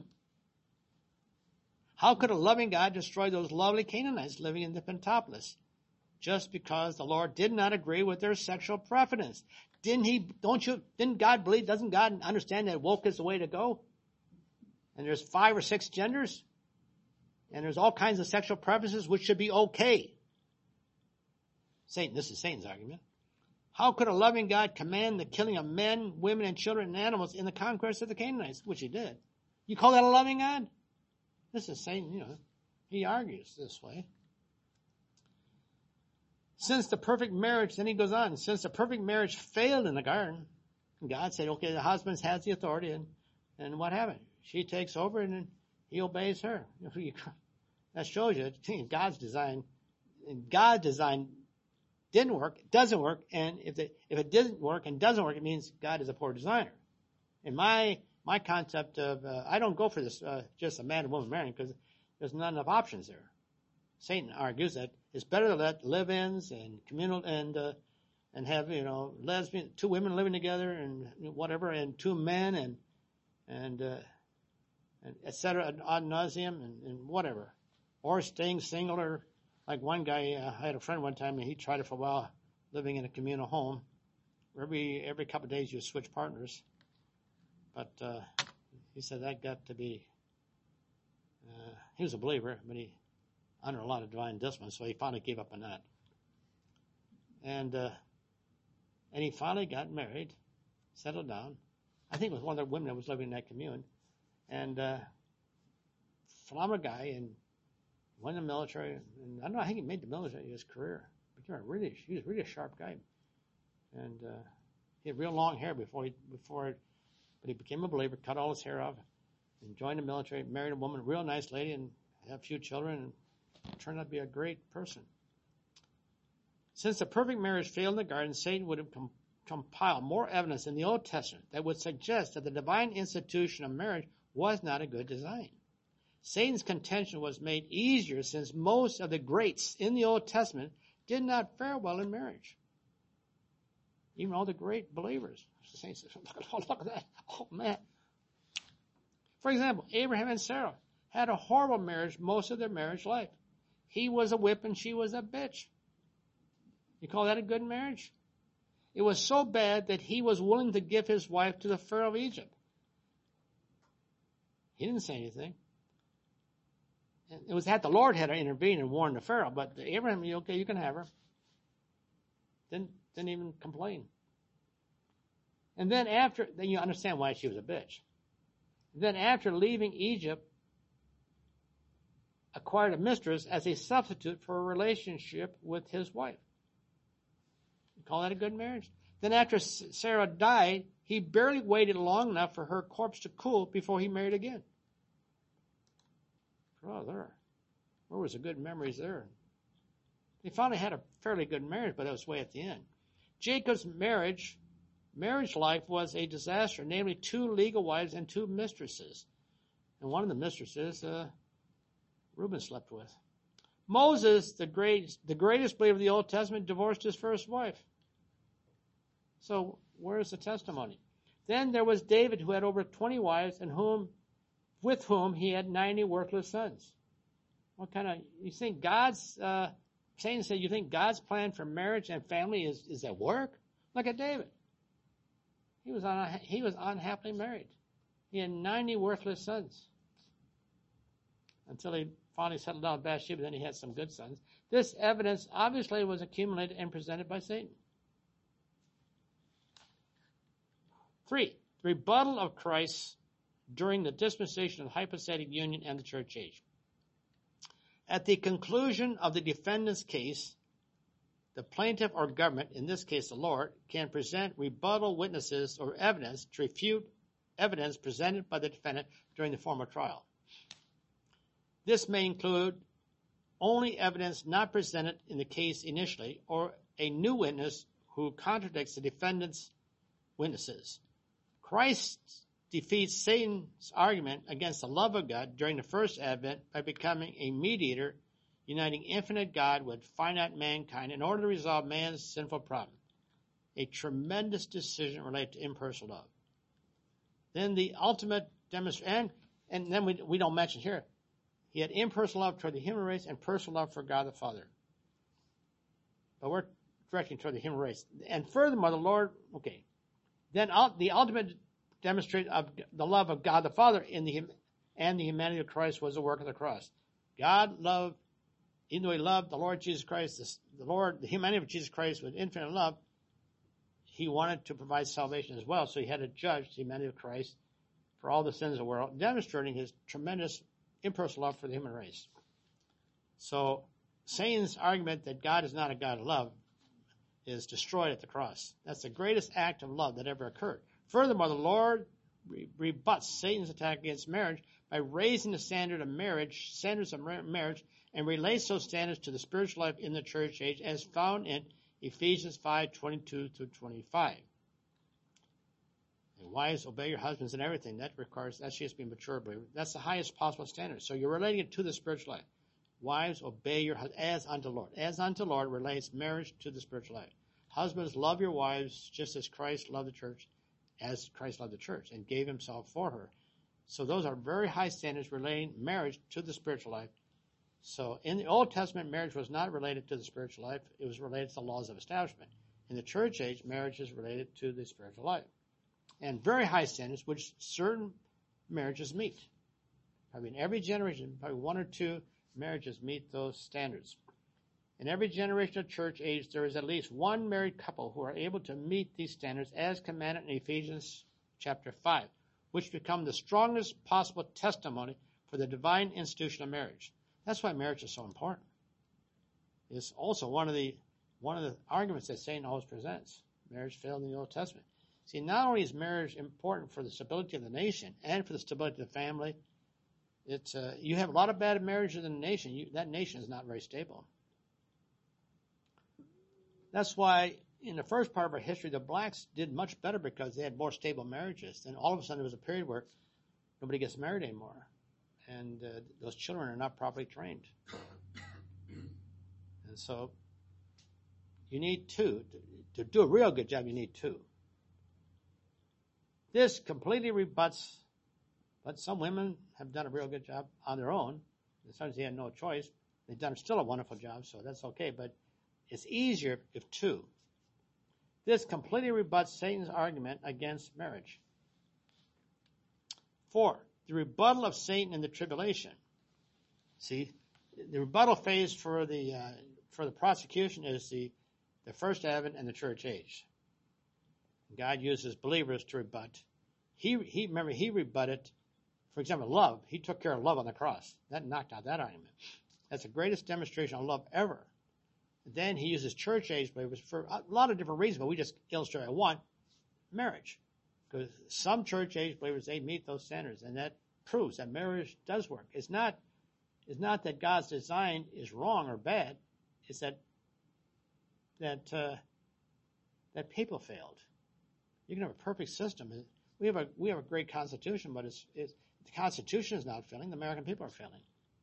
How could a loving God destroy those lovely Canaanites living in the Pentapolis just because the Lord did not agree with their sexual preference? Didn't he, don't you, didn't God believe, doesn't God understand that woke is the way to go? And there's five or six genders, and there's all kinds of sexual preferences which should be okay. Satan, this is Satan's argument. How could a loving God command the killing of men, women, and children and animals in the conquest of the Canaanites, which he did? You call that a loving God? This is Satan, you know, he argues this way. Since the perfect marriage, then he goes on, since the perfect marriage failed in the garden, God said, okay, the husband has the authority, and, and what happened? She takes over, and then he obeys her. That shows you, God's design, God's design didn't work, it doesn't work, and if it, if it didn't work and doesn't work, it means God is a poor designer. In my My concept of, uh, I don't go for this, uh, just a man and woman marrying, because there's not enough options there. Satan argues that it's better to let live-ins and communal, and, uh, and have, you know, lesbian, two women living together and whatever, and two men, and, and, uh, and et cetera, ad nauseum, and, and whatever. Or staying single, or like one guy, uh, I had a friend one time, and he tried it for a while, living in a communal home. Every every couple of days you switch partners. But uh, he said that got to be, uh, he was a believer, but he under a lot of divine discipline, so he finally gave up on that. And uh, and he finally got married, settled down. I think it was one of the women that was living in that commune. And uh, phenomenal guy, and went in the military. And I don't know, I think he made the military his career. Became a really, he was really a sharp guy. And uh, he had real long hair before he, before, but he became a believer, cut all his hair off, and joined the military, married a woman, a real nice lady, and had a few children, and turned out to be a great person. Since the perfect marriage failed in the garden, Satan would have com- compiled more evidence in the Old Testament that would suggest that the divine institution of marriage was not a good design. Satan's contention was made easier since most of the greats in the Old Testament did not fare well in marriage. Even all the great believers. The saints said, oh, look at that. Oh, man. For example, Abraham and Sarah had a horrible marriage most of their marriage life. He was a whip and she was a bitch. You call that a good marriage? It was so bad that he was willing to give his wife to the Pharaoh of Egypt. He didn't say anything. It was that the Lord had to intervene and warn the Pharaoh, but Abraham, okay, you can have her. Didn't, didn't even complain. And then after, then you understand why she was a bitch. Then after leaving Egypt, acquired a mistress as a substitute for a relationship with his wife. You call that a good marriage? Then after Sarah died, he barely waited long enough for her corpse to cool before he married again. Oh, there. Where was the good memories there? He finally had a fairly good marriage, but it was way at the end. Jacob's marriage, marriage life was a disaster, namely two legal wives and two mistresses. And one of the mistresses, uh, Reuben slept with. Moses, the great, the greatest believer of the Old Testament, divorced his first wife. So where's the testimony? Then there was David, who had over twenty wives, and whom, with whom he had ninety worthless sons. What kind of, you think God's, uh, Satan said, you think God's plan for marriage and family is, is at work? Look at David. He was on, he was unhappily married. He had ninety worthless sons. Until he finally settled down with Bathsheba, then he had some good sons. This evidence obviously was accumulated and presented by Satan. Three, the rebuttal of Christ during the dispensation of the hypostatic union and the church age. At the conclusion of the defendant's case, the plaintiff or government, in this case the Lord, can present rebuttal witnesses or evidence to refute evidence presented by the defendant during the formal trial. This may include only evidence not presented in the case initially, or a new witness who contradicts the defendant's witnesses. Christ defeats Satan's argument against the love of God during the first advent by becoming a mediator, uniting infinite God with finite mankind in order to resolve man's sinful problem. A tremendous decision related to impersonal love. Then the ultimate demonstration, and, and then we, we don't mention here, he had impersonal love toward the human race and personal love for God the Father. But we're directing toward the human race. And furthermore, the Lord, okay, then the ultimate demonstration of the love of God the Father in the and the humanity of Christ was the work of the cross. God loved, even though he loved the Lord Jesus Christ, the, the Lord, the humanity of Jesus Christ with infinite love, he wanted to provide salvation as well, so he had to judge the humanity of Christ for all the sins of the world, demonstrating his tremendous impersonal love for the human race. So Satan's argument that God is not a God of love is destroyed at the cross. That's the greatest act of love that ever occurred. Furthermore, the Lord re- rebuts Satan's attack against marriage by raising the standard of marriage, standards of marriage, and relates those standards to the spiritual life in the church age as found in Ephesians five, twenty-two through twenty-five. And wives, obey your husbands in everything. That requires, that she has to be mature believer. That's the highest possible standard. So you're relating it to the spiritual life. Wives, obey your husbands as unto Lord. As unto Lord relates marriage to the spiritual life. Husbands, love your wives just as Christ loved the church as Christ loved the church and gave himself for her. So those are very high standards relating marriage to the spiritual life. So in the Old Testament, marriage was not related to the spiritual life. It was related to the laws of establishment. In the church age, marriage is related to the spiritual life. And very high standards, which certain marriages meet. Probably in every generation, probably one or two marriages meet those standards. In every generation of church age, there is at least one married couple who are able to meet these standards as commanded in Ephesians chapter five, which become the strongest possible testimony for the divine institution of marriage. That's why marriage is so important. It's also one of the one of the arguments that Satan always presents. Marriage failed in the Old Testament. See, not only is marriage important for the stability of the nation and for the stability of the family, it's uh, you have a lot of bad marriages in the nation. You, that nation is not very stable. That's why in the first part of our history, the blacks did much better because they had more stable marriages. Then all of a sudden there was a period where nobody gets married anymore. And uh, those children are not properly trained. And so you need two. To, to do a real good job, you need two. This completely rebuts, but some women have done a real good job on their own. Sometimes they had no choice. They've done still a wonderful job, so that's okay. But it's easier if two. This completely rebuts Satan's argument against marriage. Four, the rebuttal of Satan in the tribulation. See, the rebuttal phase for the uh, for the prosecution is the the first advent and the church age. God uses believers to rebut. He he remember he rebutted, for example, love. He took care of love on the cross. That knocked out that argument. That's the greatest demonstration of love ever. Then he uses church age believers for a lot of different reasons, but we just illustrate one, marriage. Because some church age believers, they meet those standards, and that proves that marriage does work. It's not, it's not that God's design is wrong or bad. It's that that uh, that people failed. You can have a perfect system. We have a we have a great constitution, but it's, it's the Constitution is not failing. The American people are failing.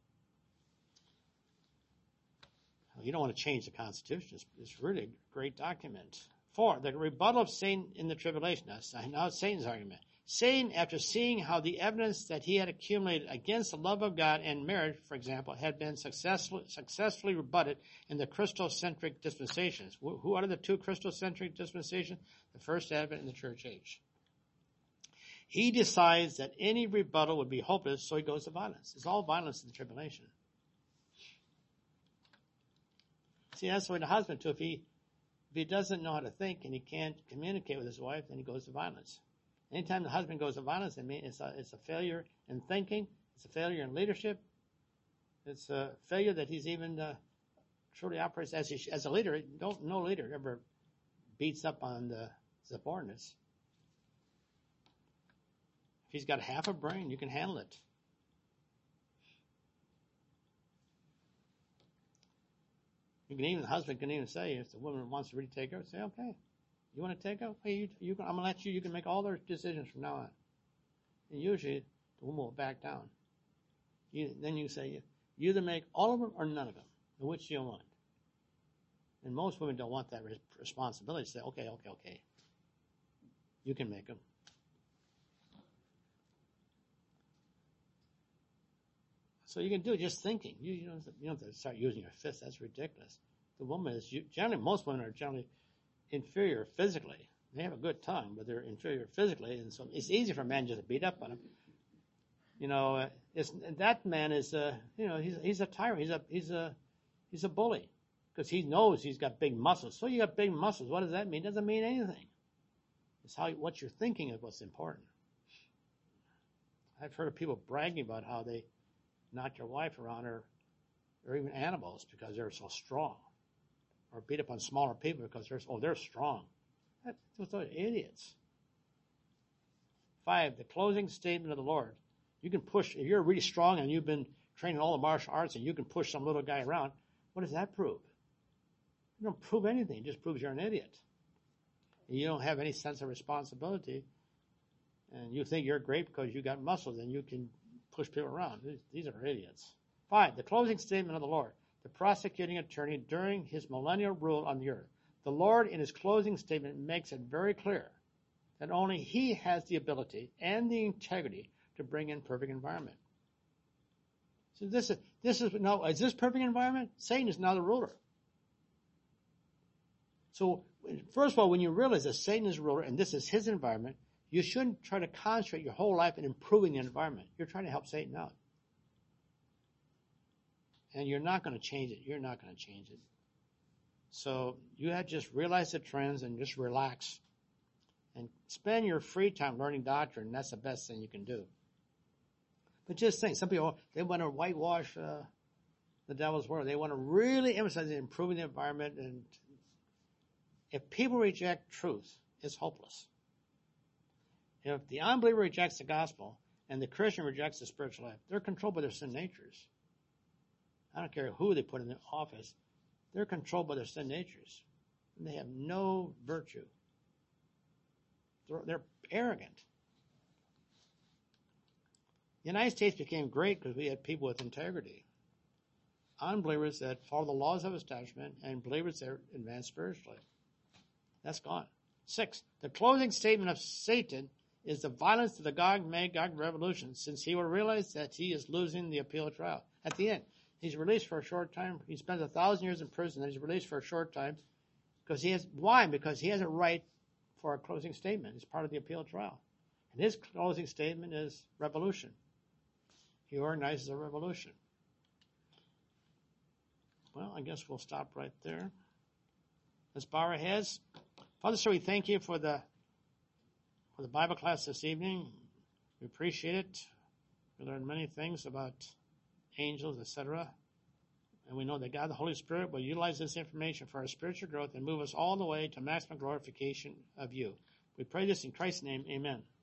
You don't want to change the Constitution. It's, it's really a great document. Four, the rebuttal of Satan in the tribulation. Now, now it's Satan's argument. Satan, after seeing how the evidence that he had accumulated against the love of God and marriage, for example, had been successfully, successfully rebutted in the Christocentric dispensations. Who are the two Christocentric dispensations? The First Advent and the Church Age. He decides that any rebuttal would be hopeless, so he goes to violence. It's all violence in the tribulation. See, that's the way the husband, too. If he, if he doesn't know how to think and he can't communicate with his wife, then he goes to violence. Anytime the husband goes to violence, I mean, it's a, it's a failure in thinking. It's a failure in leadership. It's a failure that he's even uh, truly operates as he, as a leader. Don't, no leader ever beats up on the subordinates. If he's got half a brain, you can handle it. You can even, the husband can even say, if the woman wants to really take her, say, okay, you want to take her? Hey, you, you, I'm going to let you, you can make all their decisions from now on. And usually, the woman will back down. You, then you say, you either make all of them or none of them. And which do you want? And most women don't want that responsibility. Say, okay, okay, okay. You can make them. So you can do it just thinking. You, you, don't have to, you don't have to start using your fists. That's ridiculous. The woman is generally, most women are generally inferior physically. They have a good tongue, but they're inferior physically, and so it's easy for a man just to beat up on them. You know, uh, it's, that man is, uh, you know, he's he's a tyrant. He's a he's a he's a bully because he knows he's got big muscles. So you got big muscles. What does that mean? It doesn't mean anything. It's how what you're thinking is what's important. I've heard of people bragging about how they knock your wife around, or or even animals because they're so strong, or beat up on smaller people because they're oh they're strong. That, those are idiots. Five, the closing statement of the Lord. You can push if you're really strong and you've been training all the martial arts and you can push some little guy around. What does that prove? You don't prove anything. It just proves you're an idiot. And you don't have any sense of responsibility, and you think you're great because you got muscles and you can push people around. These are idiots. Five, the closing statement of the Lord, the prosecuting attorney during his millennial rule on the earth. The Lord, in his closing statement, makes it very clear that only he has the ability and the integrity to bring in perfect environment. So this is, this is, no, is this perfect environment? Satan is now the ruler. So first of all, when you realize that Satan is ruler and this is his environment, you shouldn't try to concentrate your whole life in improving the environment. You're trying to help Satan out. And you're not going to change it. You're not going to change it. So you have to just realize the trends and just relax. And spend your free time learning doctrine. That's the best thing you can do. But just think, some people, they want to whitewash uh, the devil's word. They want to really emphasize improving the environment. And if people reject truth, it's hopeless. If the unbeliever rejects the gospel and the Christian rejects the spiritual life, they're controlled by their sin natures. I don't care who they put in the office. They're controlled by their sin natures. And they have no virtue. They're, they're arrogant. The United States became great because we had people with integrity. Unbelievers that follow the laws of establishment and believers that advance spiritually. That's gone. Six, the closing statement of Satan is the violence of the Gog-Magog revolution, since he will realize that he is losing the appeal trial. At the end, he's released for a short time. He spends a thousand years in prison, and he's released for a short time. Because he has, why? Because he has a right for a closing statement. It's part of the appeal trial. And his closing statement is revolution. He organizes a revolution. Well, I guess we'll stop right there. Let's bow our heads. Father, so we thank you for the for the Bible class this evening. We appreciate it. We learned many things about angels, et cetera. And we know that God, the Holy Spirit, will utilize this information for our spiritual growth and move us all the way to maximum glorification of you. We pray this in Christ's name. Amen.